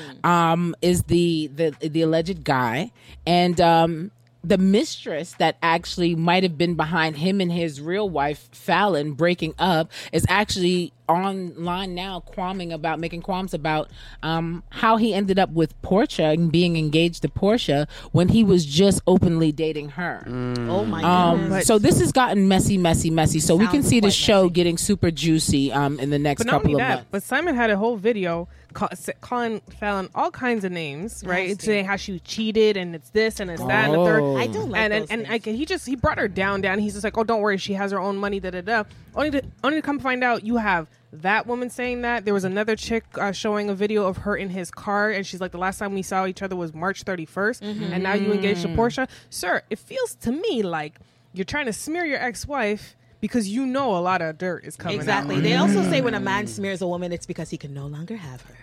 um, is the, the the alleged guy, and um, the mistress that actually might have been behind him and his real wife Fallon breaking up is actually online now, qualming about making qualms about um, how he ended up with Portia and being engaged to Portia when he was just openly dating her. Oh my Um, goodness. so this has gotten messy, messy, messy. So we can Sounds see the quite show messy. getting super juicy um, in the next But not couple only of that, months. but Simon had a whole video call, s- calling Fallon all kinds of names, right? Nasty. Saying how she cheated and it's this and it's that and the third. Oh. I don't like and and, those and things. I can, he just he brought her down, down. He's just like, oh, don't worry, she has her own money, da da da. Only to only to come find out, you have that woman saying that. There was another chick uh, showing a video of her in his car, and she's like, the last time we saw each other was March thirty-first, and now you engaged to Portia. Sir, it feels to me like you're trying to smear your ex-wife because you know a lot of dirt is coming Exactly. out. They also say when a man smears a woman, it's because he can no longer have her.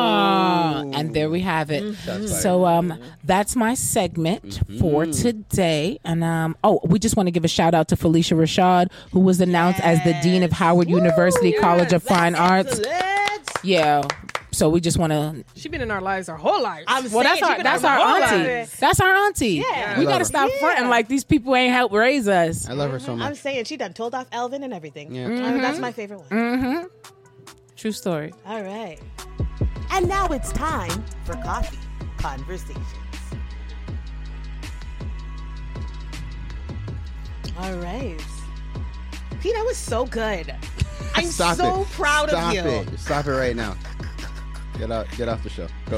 Oh, and there we have it. Mm-hmm. So um, that's my segment for today. And um, oh, we just want to give a shout out to Felicia Rashad, who was announced as the dean of Howard University College of Fine Arts. Yeah. So we just want to. She's been in our lives our whole lives. I'm Well, that's saying our she been that's our our whole auntie. life. That's our auntie. Yeah. We I love got to her. stop fronting like these people ain't helped raise us. I love her so I'm much. saying she done told off Elvin and everything. Yeah. I mean, that's my favorite one. Mm-hmm. True story. All right. And now it's time for Coffee Conversations. All right. Pete, that was so good. I'm Stop so it. proud Stop of you. it. Stop it right now. Get out. Get off the show. Go.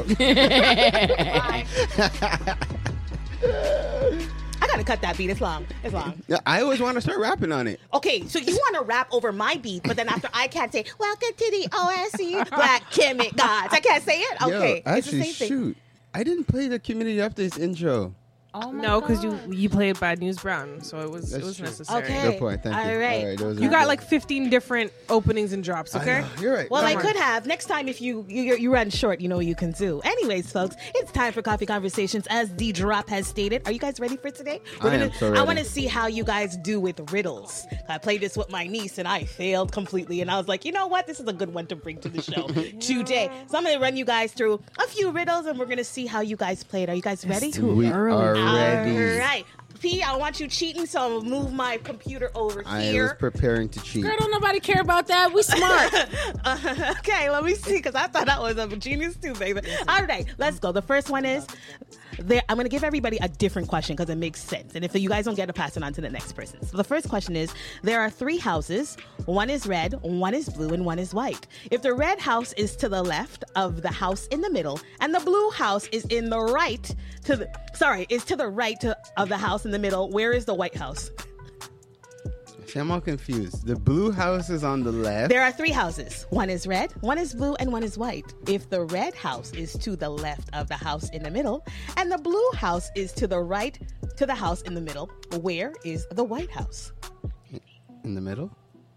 I gotta cut that beat. It's long. It's long. Yeah, I always want to start rapping on it. Okay, so you want to rap over my beat, but then after I can't say, welcome to the O S C Black Chemic Gods. I can't say it? Okay. Yo, it's the actually, same thing. shoot. I didn't play the community updates intro. Oh my No, because you God. you played Bad News Brown, so it was That's it was true. necessary. Okay. Good point. Thank you. All right. All right, that was You a got good- like fifteen different openings and drops. I Okay. know, you're right. Well, I Come on. could have. Next time, if you, you you run short, you know what you can do. Anyways, folks, it's time for Coffee Conversations, as D Drop has stated. Are you guys ready for today? I am so I ready. want to see how you guys do with riddles. I played this with my niece, and I failed completely. And I was like, you know what? This is a good one to bring to the show today. So I'm going to run you guys through a few riddles, and we're going to see how you guys played. Are you guys ready? we are ready. All right. P, I want you cheating, so I'm going to move my computer over I was here. preparing to cheat. Girl, don't nobody care about that. We smart. Uh, okay, let me see, because I thought that was a genius too, baby. All right, let's go. The first one is, there, I'm going to give everybody a different question because it makes sense. And if you guys don't get it, pass it on to the next person. So the first question is, there are three houses. One is red, one is blue, and one is white. If the red house is to the left of the house in the middle, and the blue house is in the right to the, sorry, is to the right to, of the house in the middle, where is the white house? See, I'm all confused. The blue house is on the left. There are three houses. One is red, one is blue, and one is white. If the red house is to the left of the house in the middle, and the blue house is to the right to the house in the middle, where is the white house? In the middle?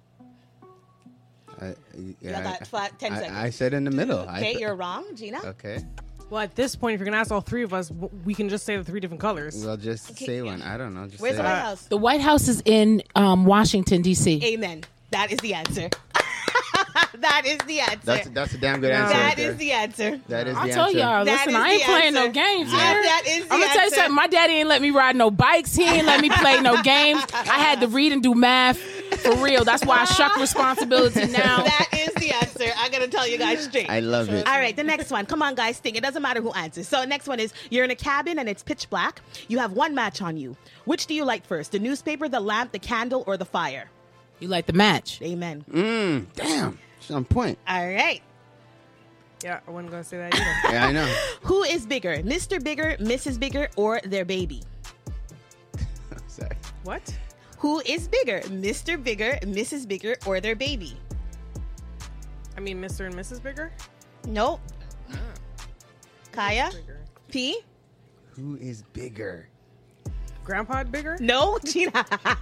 I, You yeah, got I- five, ten I, seconds. I said in the middle. I Okay, th- you're wrong, Gina. Okay. Well, at this point, if you're gonna ask all three of us, w- we can just say the three different colors. Well, just say one. I don't know. Just Where's say the it. White House? The White House is in um, Washington, D C Amen. That is the answer. That is the answer. That's that's a damn good answer. That right there. is the answer. That is the I answer. told y'all, That listen, is I ain't the playing no answer. games Yeah, here. that is the I'm gonna tell you answer. something. My daddy ain't let me ride no bikes. He ain't let me play no games. I had to read and do math for real. That's why I shuck responsibility now. That is the answer. I gotta tell you guys straight. I love it. All right, the next one. Come on, guys, think. It doesn't matter who answers. So, next one is you're in a cabin and it's pitch black. You have one match on you. Which do you like first? The newspaper, the lamp, the candle, or the fire? You like the match. Amen. Mm, damn. She's on point. All right. Yeah, I wasn't gonna say that either. Yeah, I know. Who is bigger, Mister Bigger, Missus Bigger, or their baby? Sorry. What? Who is bigger, Mister Bigger, Missus Bigger, or their baby? I mean, Mister and Missus Bigger. Nope. Kaya? Bigger. P? Who is bigger? Grandpa bigger? No, Gina.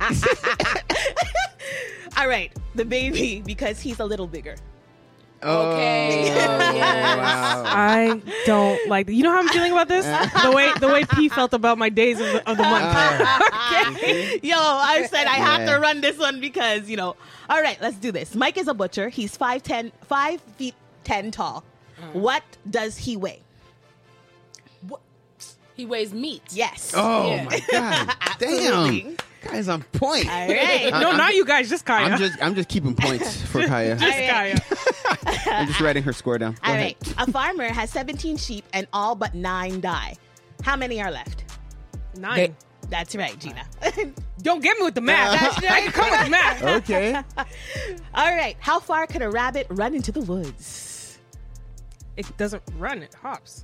All right, the baby, because he's a little bigger. Okay. Oh, Yes. wow. I don't like that. You know how I'm feeling about this? the way the way P felt about my days of the, of the month. Okay. Yo, I said I have Yeah. to run this one because, you know. All right, let's do this. Mike is a butcher. He's five ten, five feet ten tall. What does he weigh? He weighs meat. Yes. Oh Yeah. my god! Absolutely. Damn, Guy's on point. All right. I- no, I'm- not you guys, just Kaya. I'm just I'm just keeping points for Kaya. just All right. Kaya. I'm just writing her score down. Go All ahead. right. A farmer has seventeen sheep and all but nine die. How many are left? Nine. They- That's right, Gina. Don't get me with the math. That's I can come with math. Okay. All right. How far could a rabbit run into the woods? It doesn't run. It hops.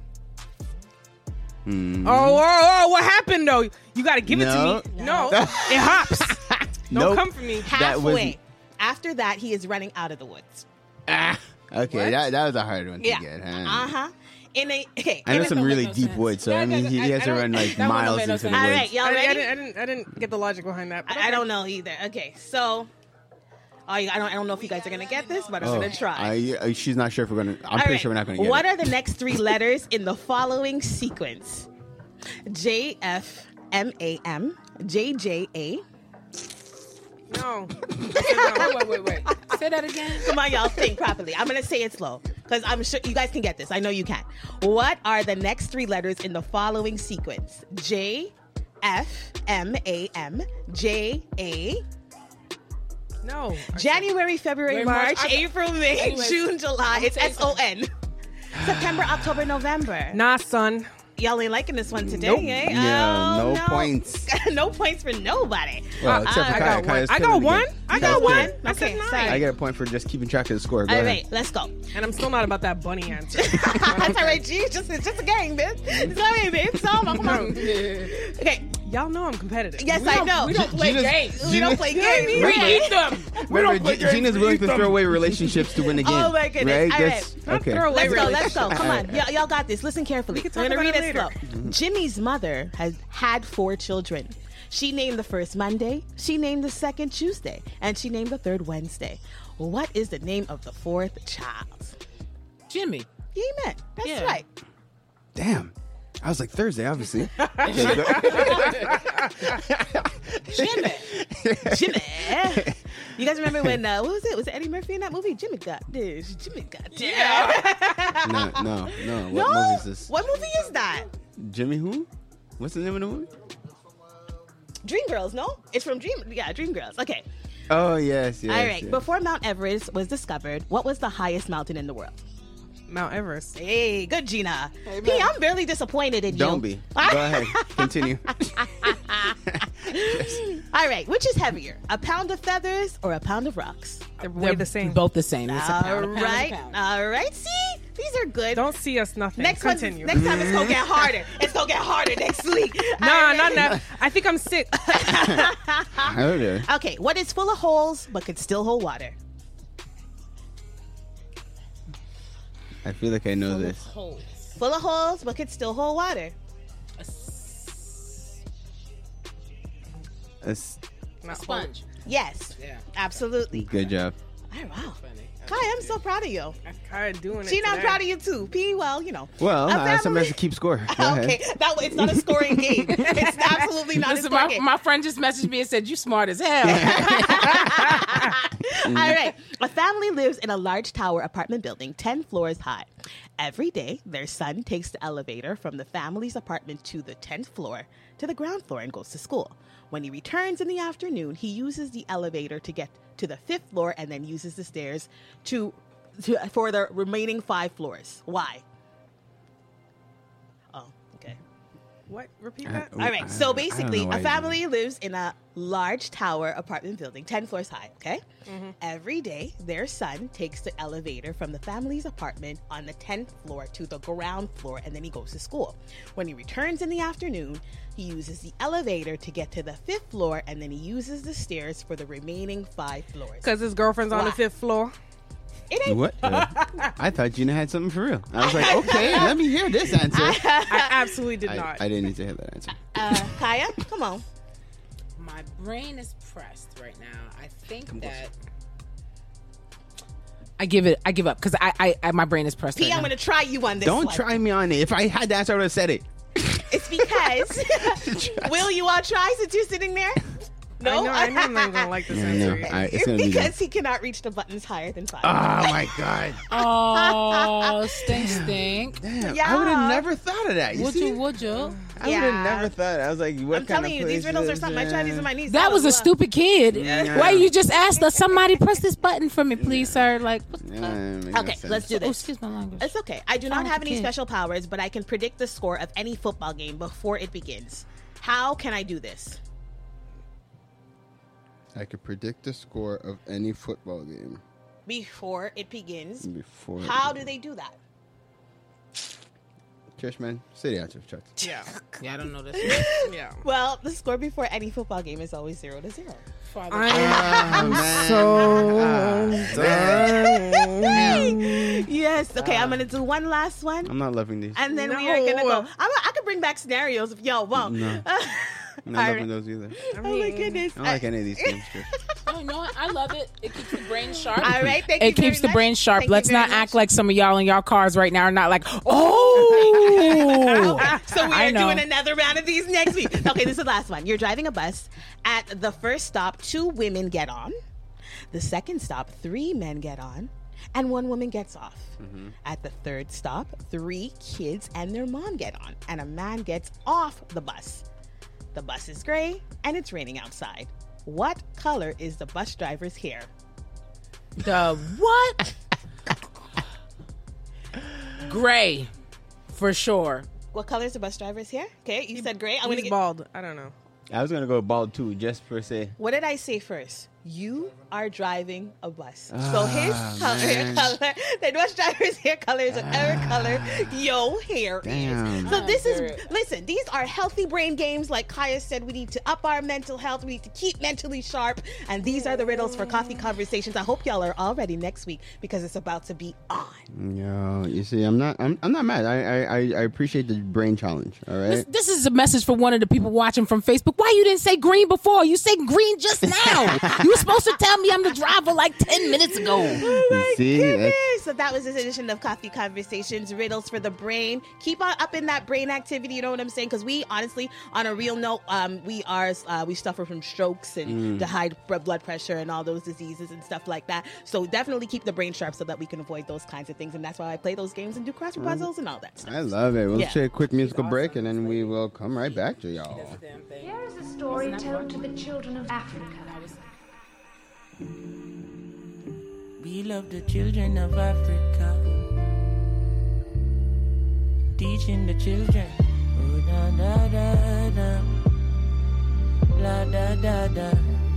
Hmm. Oh, oh, oh, what happened though? You got to give No. it to me. No, it hops. Don't Nope. come for me. That was- Halfway. After that, he is running out of the woods. Ah, okay, What? that, that was a hard one to Yeah. get. Uh Huh? huh. In a okay. I know in a- some don't really make no deep sense. woods, so That I mean, doesn't- he I- has I to don't- run like that one don't miles make no into the sense. All woods. right, y'all I, ready? I, didn't, I didn't. I didn't get the logic behind that. but I, I okay. don't know either. Okay, so oh, you- I don't. I don't know if you guys are gonna get this, but I'm Oh, gonna try. I, I, she's not sure if we're gonna. I'm All pretty right. sure we're not gonna get What it. are the next three letters in the following sequence? J F M A M J J A. No. wait, wait, wait, wait. Say that again. Come on, y'all, think properly. I'm gonna say it slow because I'm sure you guys can get this. I know you can. What are the next three letters in the following sequence? J F M A M J A. No. January, February, Wait, March, March, I- April, May, Anyways, June, July. I'ma It's say S O N. September, October, November. Nah, son. Y'all ain't liking this one today, Nope. eh? Yeah, Oh, no points. no points for nobody. Well, except for I Kaya. got one. Kaya's I killing got the one. game. I Got got Kaya's one. killing it. I said Okay, nine. sorry. I get a point for just keeping track of the score. Go All ahead. right, let's go. And I'm still not about that bunny answer. That's all right, G. It's just, it's just a game, bitch. It's all right, babe. So, come on. Okay. Y'all know I'm competitive. Yes, We I don't- know. we don't play Gina's- games. We don't play games. We Right. eat them. We Remember, don't play G- games. Gina's we willing eat to them. throw away relationships to win the game. Oh, my goodness. Right? All That's- Not okay. throw away Let's go, let's go. relationships. Come on. Y'all, y'all got this. Listen carefully. can I'm talk going to read about it it slow. later. Jimmy's mother has had four children. She named the first Monday, she named the second Tuesday, and she named the third Wednesday. What is the name of the fourth child? Jimmy. Amen. That's Yeah. right. Damn. I was like Thursday, obviously. Jimmy. Jimmy. You guys remember when, uh, what was it? Was it Eddie Murphy in that movie? Jimmy got this. Jimmy got that. no, no, no. What No? movie is this? What movie is that? Jimmy who? What's the name of the movie? Dreamgirls, no? It's from Dream. Yeah, Dreamgirls. Okay. Oh yes, yes. All right. yes. Before Mount Everest was discovered, what was the highest mountain in the world? Mount Everest. Hey, good, Gina. P, I'm barely disappointed in you. Don't be. Go ahead. Continue. All right, which is heavier, a pound of feathers or a pound of rocks? They're way the same. Both the same. It's a pound, All a pound, a right, pound. all right. See, these are good. Don't see us nothing. Next one, Continue. next time it's gonna get harder. It's gonna get harder next week. Nah, All not right. now. I think I'm sick. Okay. Okay, what is full of holes but could still hold water? I feel like I know Full of this. holes. Full of holes but could still hold water. That's A sponge. Yes. Yeah. Absolutely. good job. Oh, wow. Kai, I'm so proud of you. I'm kind of doing it. Gina, I'm today. proud of you too. P, well, you know. Well, A uh, family- somebody has to keep score. Go ahead. Okay, that it's not a scoring game. It's absolutely not Listen, a scoring my, game. my friend just messaged me and said, you smart as hell. All right. A family lives in a large tower apartment building, ten floors high. Every day, their son takes the elevator from the family's apartment to the tenth floor to the ground floor and goes to school. When he returns in the afternoon, he uses the elevator to get to the fifth floor and then uses the stairs to, to for the remaining five floors. Why? Oh, okay. What? Repeat that? All right. So I basically, don't know why a you family lives in a large tower apartment building, ten floors high, okay? Mm-hmm. Every day, their son takes the elevator from the family's apartment on the tenth floor to the ground floor, and then he goes to school. When he returns in the afternoon, he uses the elevator to get to the fifth floor, and then he uses the stairs for the remaining five floors. Because his girlfriend's on Why? the fifth floor. It ain't. What? Uh, I thought Gina had something for real. I was like, okay, let me hear this answer. I absolutely did I, not. I didn't need to hear that answer. Uh, Kaya, come on. My brain is pressed right now. I think that I give it. I give up because I, I, I, my brain is pressed. P, right I'm now. going to try you on this Don't one. try me on it. If I had the answer, I would have said it. It's because Will, you all try since you're sitting there? No, I know, I know I'm not going to like this Yeah, answer. no, I- it's gonna be because he cannot reach the buttons higher than five. Oh my god! Oh, stink, stink. Damn, Yeah. I would have never thought of that. You Would see? you? Would you? I Yeah. would have never thought. I was like, what I'm kind telling of you, these place riddles are is something. I tried these on my niece. That was a stupid kid. Yeah. Why you just asked us? Somebody press this button for me, please, sir. Like, what the Yeah, fuck? it makes no Okay, sense. let's do Oh, this. excuse my language. It's okay. I do not Sound have like a any kid. special powers, but I can predict the score of any football game before it begins. How can I do this? I could predict the score of any football game Before it begins. before. How do they do that? Kirschman, say the answer, Chuck. Yeah. Yeah, I don't know this. Yeah. Well, the score before any football game is always zero to zero. Father. I Oh, am man. so Ah, Yes. Okay, I'm gonna do one last one, I'm not loving these. and then we are gonna No. go. I'm, I could bring back scenarios if y'all won't. No. I'm not All loving right. those either. Oh my goodness. I don't like any of these games, Trish. Oh, you know what? I love it. It keeps the brain sharp. All right. Thank you It keeps very the much. brain sharp. Thank you Let's very not much. act like some of y'all in y'all cars right now are not like, oh. So we I are know. doing another round of these next week. Okay, this is the last one. You're driving a bus. At the first stop, two women get on. The second stop, three men get on. And one woman gets off. Mm-hmm. At the third stop, three kids and their mom get on. And a man gets off the bus. The bus is gray and it's raining outside. What color is the bus driver's hair? The what? Gray, for sure. What color is the bus driver's hair? Okay, you said gray. I'm gonna He's get. bald. I don't know. I was gonna go bald too, just for say. What did I say first? You are driving a bus. so Ah, his color, hair man. color, the bus driver's hair color is whatever color your hair Damn. is. So this is, very- listen, these are healthy brain games. Like Kaya said, we need to up our mental health. We need to keep mentally sharp. And these are the riddles for Coffee Conversations. I hope y'all are all ready next week because it's about to be on. Yo, you see, I'm not, I'm, I'm not mad. I, I, I I appreciate the brain challenge. All This, right. this is a message for one of the people watching from Facebook. Why you didn't say green before? You said green just now. You were supposed to tell me I'm the driver like ten minutes ago. Oh my see, goodness. that's- So that was this edition of Coffee Conversations, riddles for the brain. Keep on up in that brain activity, you know what I'm saying? Because we honestly, on a real note, um, we are uh, we suffer from strokes and Mm. the high b- blood pressure and all those diseases and stuff like that. So definitely keep the brain sharp so that we can avoid those kinds of things. And that's why I play those games and do crossword puzzles and all that stuff. I love it. We'll Yeah. take a quick musical break and then we will come right back to y'all. Here is a story told to the children of Africa. We love the children of Africa. teaching the children. Oh, da da da da, la da da da.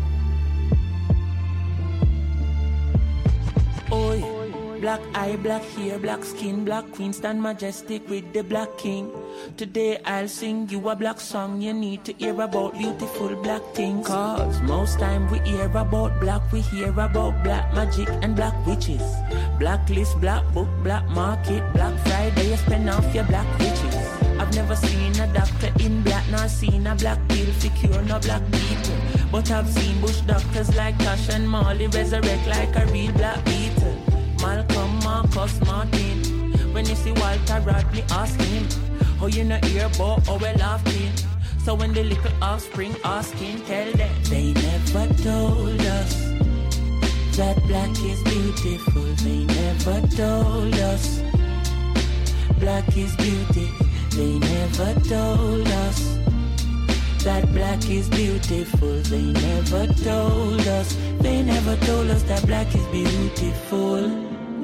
Oi, black eye, black hair, black skin, black queen, stand majestic with the black king. Today I'll sing you a black song. You need to hear about beautiful black things. Cause most time we hear about black, we hear about black magic and black witches. Blacklist, black book, black market, Black Friday, you spend off your black riches. I've never seen a doctor in black, nor seen a black pill for cure no black people. But I've seen bush doctors like Tash and Molly resurrect like a real black beetle. Malcolm, Marcus, Martin. When you see Walter Rodney, ask him how you not hear about how well laughing. So when the little offspring asking, tell them they never told us that black is beautiful. They never told us black is beauty. They never told us that black is beautiful. They never told us. They never told us that black is beautiful.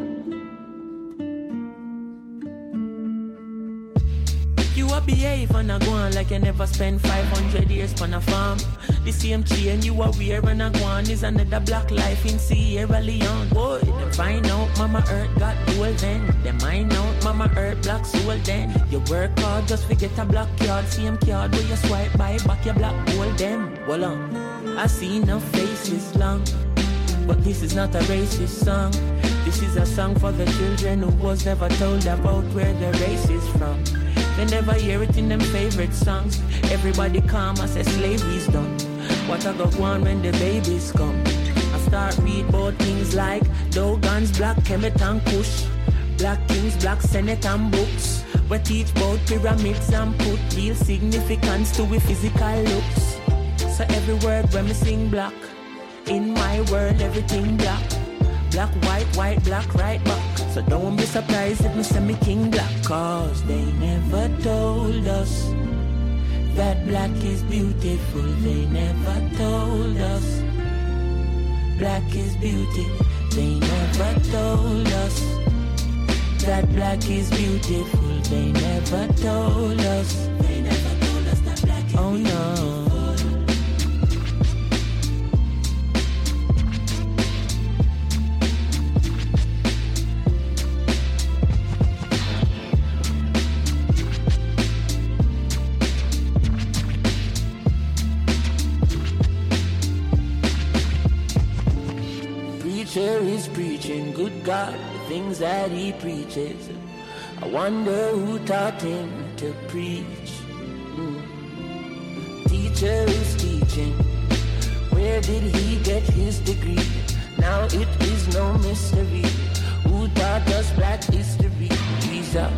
You a behave and a go on like you never spent five hundred years on a farm. The same chain you are wear and a go on is another black life in Sierra Leone. Boy, them find out Mama Earth got gold then. Them mind out Mama Earth black soul then. You work hard just to get a black card. Same card where you swipe by back your black gold them. Hold on, I see no faces long, but this is not a racist song. This is a song for the children who was never told about where their race is from. They never hear it in them favorite songs. Everybody calm as a slavery's done. What I go on when the babies come? I start read about things like Dogons, Black Kemet and Kush, Black Kings, Black Senate and books. We teach about pyramids and put real significance to we physical looks. So every word when me sing black, in my world everything black. Black, white, white, black, right back. So don't be surprised if me say me king black. Cause they never told us that black is beautiful. They never told us black is beauty. They never told us that black is beautiful. They never told us. They never told us that black is oh, beautiful. Oh no. Preacher is preaching, good God, the things that he preaches. I wonder who taught him to preach. Mm. Teacher is teaching, where did he get his degree? Now it is no mystery. Who taught us black history? Jesus.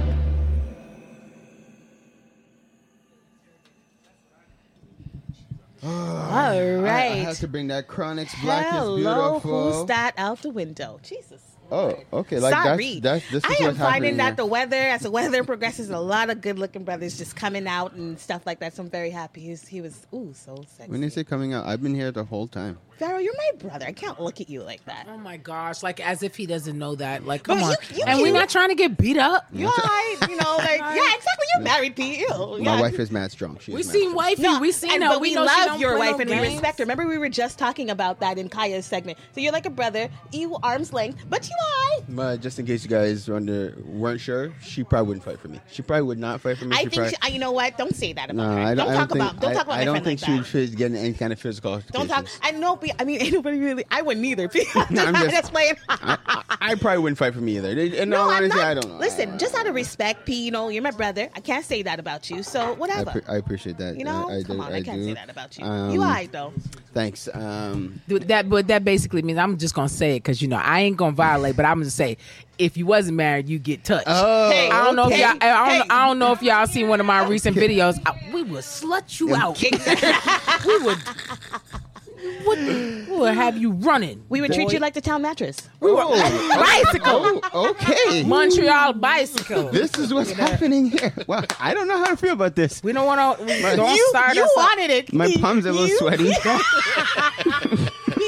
All right. I, I have to bring that Chronix Black Hello, is Beautiful. who's that out the window? Jesus. Oh, okay. Like Sorry. that's, that's this is I what's am happening finding that here. the weather, as the weather progresses, a lot of good-looking brothers just coming out and stuff like that. So I'm very happy. He was, he was ooh, so sexy. When they say coming out, I've been here the whole time. Pharaoh, you're my brother. I can't look at you like that. Oh my gosh, like as if he doesn't know that. Like, come But on. you- you and we're cute. not trying to get beat up. You're right. You know, like, yeah, exactly. You're married, Pete. Ew. My Yeah. wife is mad strong. She's We mad seen strong. wifey. No, we seen and, her. but we we know she love don't your play wife no and we games. respect her. Remember, we were just talking about that in Kaya's segment. So you're like a brother, equal arm's length, but you are. But just in case you guys wonder, weren't sure, she probably wouldn't fight for me. She probably would not fight for me. I she think, probably, she, I- you know what? Don't say that about no, her. I don't, don't I talk don't about. think, Don't I, talk about I my don't friend think like she that. would get any kind of physical Don't talk. altercations. I know. but- I mean, ain't nobody really. I wouldn't either. I'm I'm just, just- playing. I, I, I probably wouldn't fight for me either. In No, all I'm honesty, not. I don't know. Listen, just out of respect, P. You know, you're my brother. I can't say that about you. So I, whatever. pre- I appreciate that. You know, I, I come do, on. I, I can't do. say that about you. Um, you alright though. Thanks. Um, Dude, that, but that basically means I'm just gonna say it because you know I ain't gonna violate, but I'm gonna say if you wasn't married, you get touched. Oh, Hey, I don't know okay. if y'all. I don't, Hey. I don't know if y'all seen one of my recent videos. I, we would slut you out. we would. What, we would have you running. We would boy. treat you like the town mattress. we were Oh. bicycle. oh, okay. Montreal bicycle. This is what's happening here. Well, I don't know how to feel about this. We don't want to. Don't you start you us up. wanted it. My palms are a little You- sweaty. You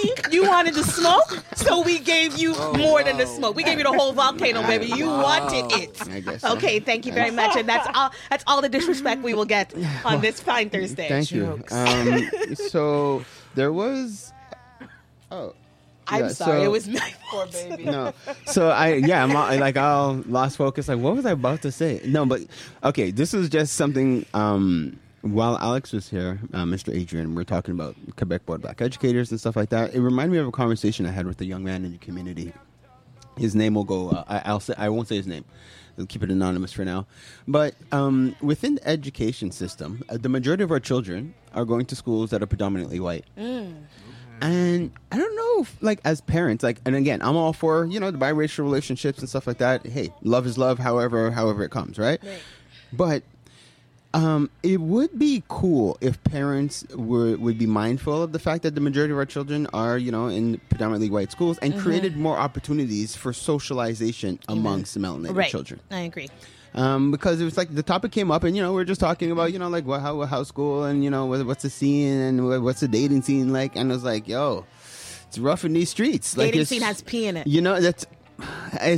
You wanted the smoke, so we gave you oh, more wow. than the smoke. We gave you the whole volcano, baby. You wow. wanted it. I guess so. Okay, thank you very much. And that's all. That's all the disrespect we will get on this fine Thursday. Thank Jokes. you. Um, so there was. Oh. I'm yeah, sorry, so, it was my poor baby. No, so I yeah, I'm all, like I lost focus. Like, what was I about to say? No, but okay, this was just something. Um, while Alex was here, uh, Mister Adrian, we we're talking about Quebec Board Black Educators and stuff like that. It reminded me of a conversation I had with a young man in the community. His name will go. Uh, I, I'll say I won't say his name. I'll keep it anonymous for now. But um, within the education system, uh, the majority of our children are going to schools that are predominantly white. Mm. And I don't know, if, like, as parents, like, and again, I'm all for, you know, the biracial relationships and stuff like that. Hey, love is love, however, however it comes, right? right. But um, it would be cool if parents were would be mindful of the fact that the majority of our children are, you know, in predominantly white schools and mm-hmm. created more opportunities for socialization mm-hmm. amongst the melanated right. children. I agree. Um, because it was like the topic came up, and you know we we're just talking about you know like what how how school and you know what, what's the scene and what's the dating scene like, and I was like, yo, it's rough in these streets. Dating like, scene has pee in it. You know that's. I,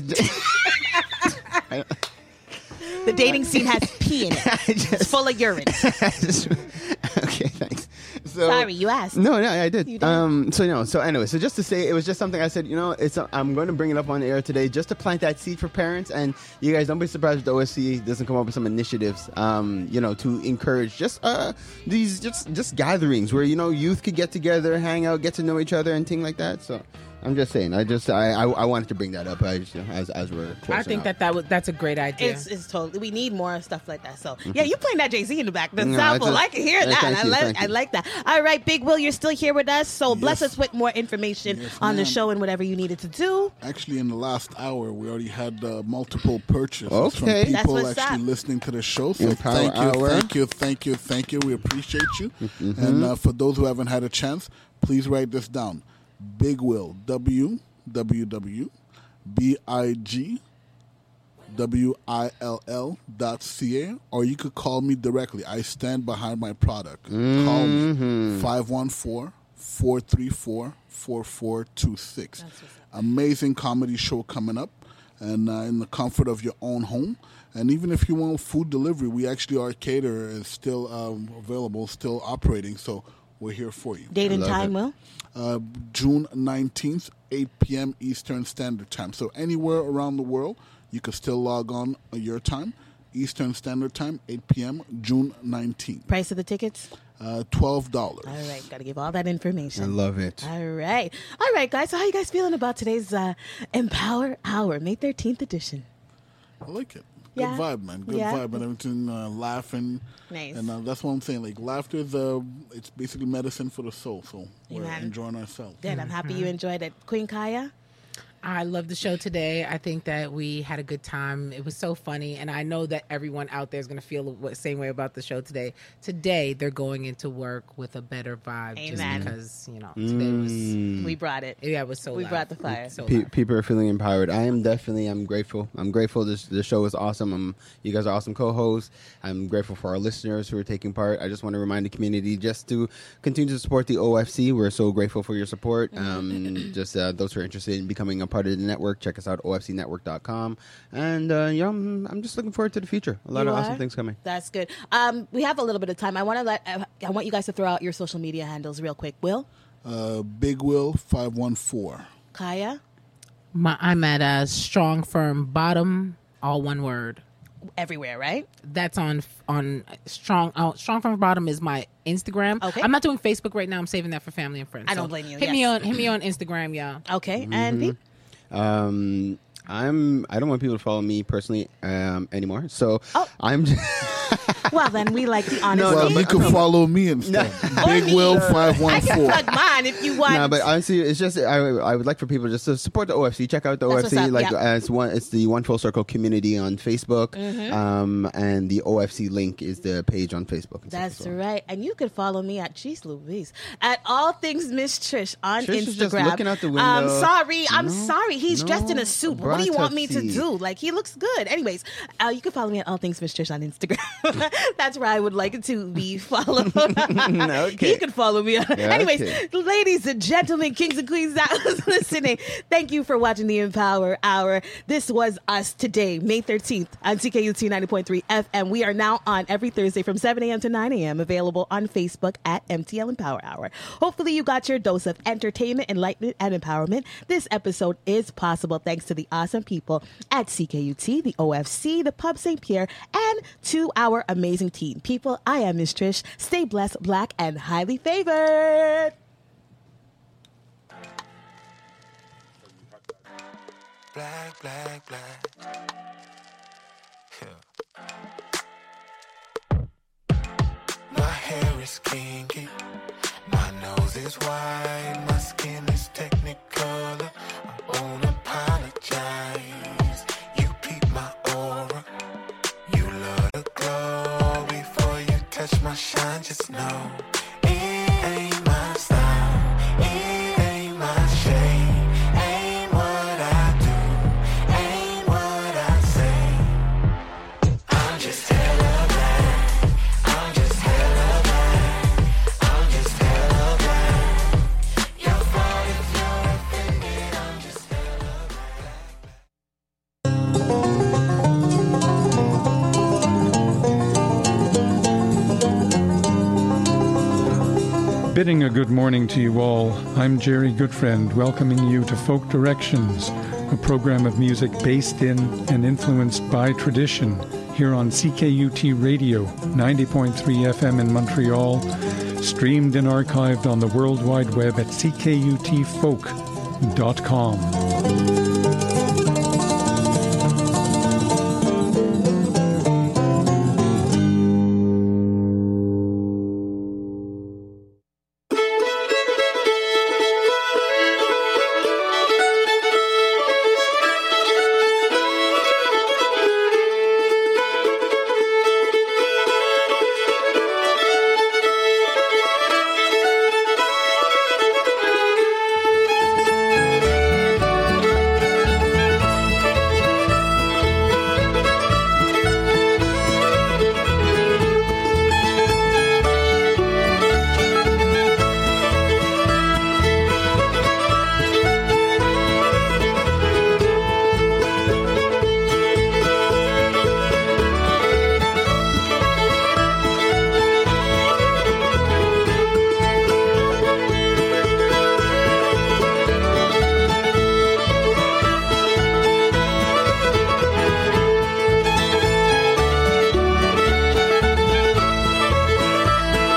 I, the dating scene has pee in it. Just, it's full of urine. Just, okay, thanks. So, Sorry, you asked. No, no, I did. You did. Um, so no, so anyway, so just to say, it was just something I said. You know, it's a, I'm going to bring it up on the air today, just to plant that seed for parents. And you guys don't be surprised if the O S C doesn't come up with some initiatives, um, you know, to encourage just uh these just just gatherings where you know youth could get together, hang out, get to know each other, and things like that. So. I'm just saying. I just I, I, I wanted to bring that up as as, as we're. I think out. that that was, that's a great idea. It's, it's totally. We need more stuff like that. So mm-hmm. yeah, you playing that Jay-Z in the back. The no, sample. Just, I can hear uh, that. I you, like I like that. All right, Big Will, you're still here with us. So yes. bless us with more information yes, on ma'am. the show and whatever you needed to do. Actually, in the last hour, we already had uh, multiple purchases okay. from people actually up. listening to the show. So Empower thank you, hour. thank you, thank you, thank you. We appreciate you. Mm-hmm. And uh, for those who haven't had a chance, please write this down. Big Will. W. W W B I G W I L L dot C A, or you could call me directly. I stand behind my product. Mm-hmm. Call me five one four, four three four, four four two six. Amazing comedy show coming up, and uh, in the comfort of your own home. And even if you want food delivery, we actually, our caterer is still um, available, still operating, so we're here for you. Date and time, Will? Uh, June nineteenth, eight p.m. Eastern Standard Time. So anywhere around the world, you can still log on at your time. Eastern Standard Time, eight p.m., June nineteenth. Price of the tickets? Uh, twelve dollars. All right, got to give all that information. I love it. All right. All right, guys. So how you guys feeling about today's uh, Empower Hour, May thirteenth edition? I like it. Good yeah. vibe, man. Good yeah. vibe and everything, uh, laughing. Nice. And uh, that's what I'm saying. Like, laughter is uh, it's basically medicine for the soul. So we're Amen. enjoying ourselves. Good. I'm happy you enjoyed it. Queen Kaya? I love the show today. I think that we had a good time. It was so funny, and I know that everyone out there is going to feel the same way about the show today. Today, they're going into work with a better vibe. Amen. Just because, you know, today was... Mm. We brought it. Yeah, it was so We loud. brought the fire. So Pe- people are feeling empowered. I am definitely, I'm grateful. I'm grateful this the show is awesome. I'm, you guys are awesome co-hosts. I'm grateful for our listeners who are taking part. I just want to remind the community just to continue to support the O F C. We're so grateful for your support. Um, just uh, those who are interested in becoming a part of the network, check us out, O F C network dot com. And uh, yeah, I'm, I'm just looking forward to the future. A lot You of are? awesome things coming. That's good. Um, we have a little bit of time. I want to let. Uh, I want you guys to throw out your social media handles real quick. Will? Uh, Big Will five one four. Kaya? My, I'm at a Strong Firm Bottom, all one word. Everywhere, right? That's on on Strong oh, Strong Firm Bottom is my Instagram. Okay. I'm not doing Facebook right now. I'm saving that for family and friends. I don't So blame you. Hit Yes. me on hit me on Instagram, y'all. Okay. Mm-hmm. And Pete? Um, I'm. I don't want people to follow me personally um, anymore. So Oh. I'm. Just Well, then we like the honesty. Well, you can follow me instead. Big me. Will five one I can four. plug mine if you want. No, but honestly, it's just I, I would like for people just to support the O F C. Check out the That's O F C. what's up, Like yeah. uh, it's one, it's the One Full Circle community on Facebook, Mhm. um, and the O F C link is the page on Facebook. and stuff That's as well. right. And you can follow me at Jeez Louise at All Things Miss Trish on Trish Instagram. is just looking out the window. Um, sorry, I'm No, sorry. He's no, dressed in a suit. What do you want me to Bratapsy. do? Like, he looks good. Anyways, uh, you can follow me at All Things Miss Trish on Instagram. That's where I would like to be followed. Okay. You can follow me. Yeah, Anyways, okay. ladies and gentlemen, kings and queens that was listening, thank you for watching the Empower Hour. This was us today, May thirteenth, on C K U T ninety point three F M. We are now on every Thursday from seven a.m. to nine a.m. available on Facebook at M T L Empower Hour. Hopefully you got your dose of entertainment, enlightenment, and empowerment. This episode is possible thanks to the awesome people at C K U T, the O F C, the Pub Saint Pierre, and to our amazing team. People, I am Miss Trish. Stay blessed, black, and highly favored. Black, black, black. Yeah. My hair is kinky. My nose is wide. My skin is technicolor. I won't apologize. You peep my aura. You love the glow. Before you touch my shine, just know it ain't my style. It ain't my shade. Ain't what I do. Ain't what I say. I'm just hella black. I'm just hella black. I'm just hella black. Your fault if you're offended. I'm just hella Bidding a good morning to you all, I'm Jerry Goodfriend, welcoming you to Folk Directions, a program of music based in and influenced by tradition, here on C K U T Radio, ninety point three F M in Montreal, streamed and archived on the World Wide Web at c k u t folk dot com.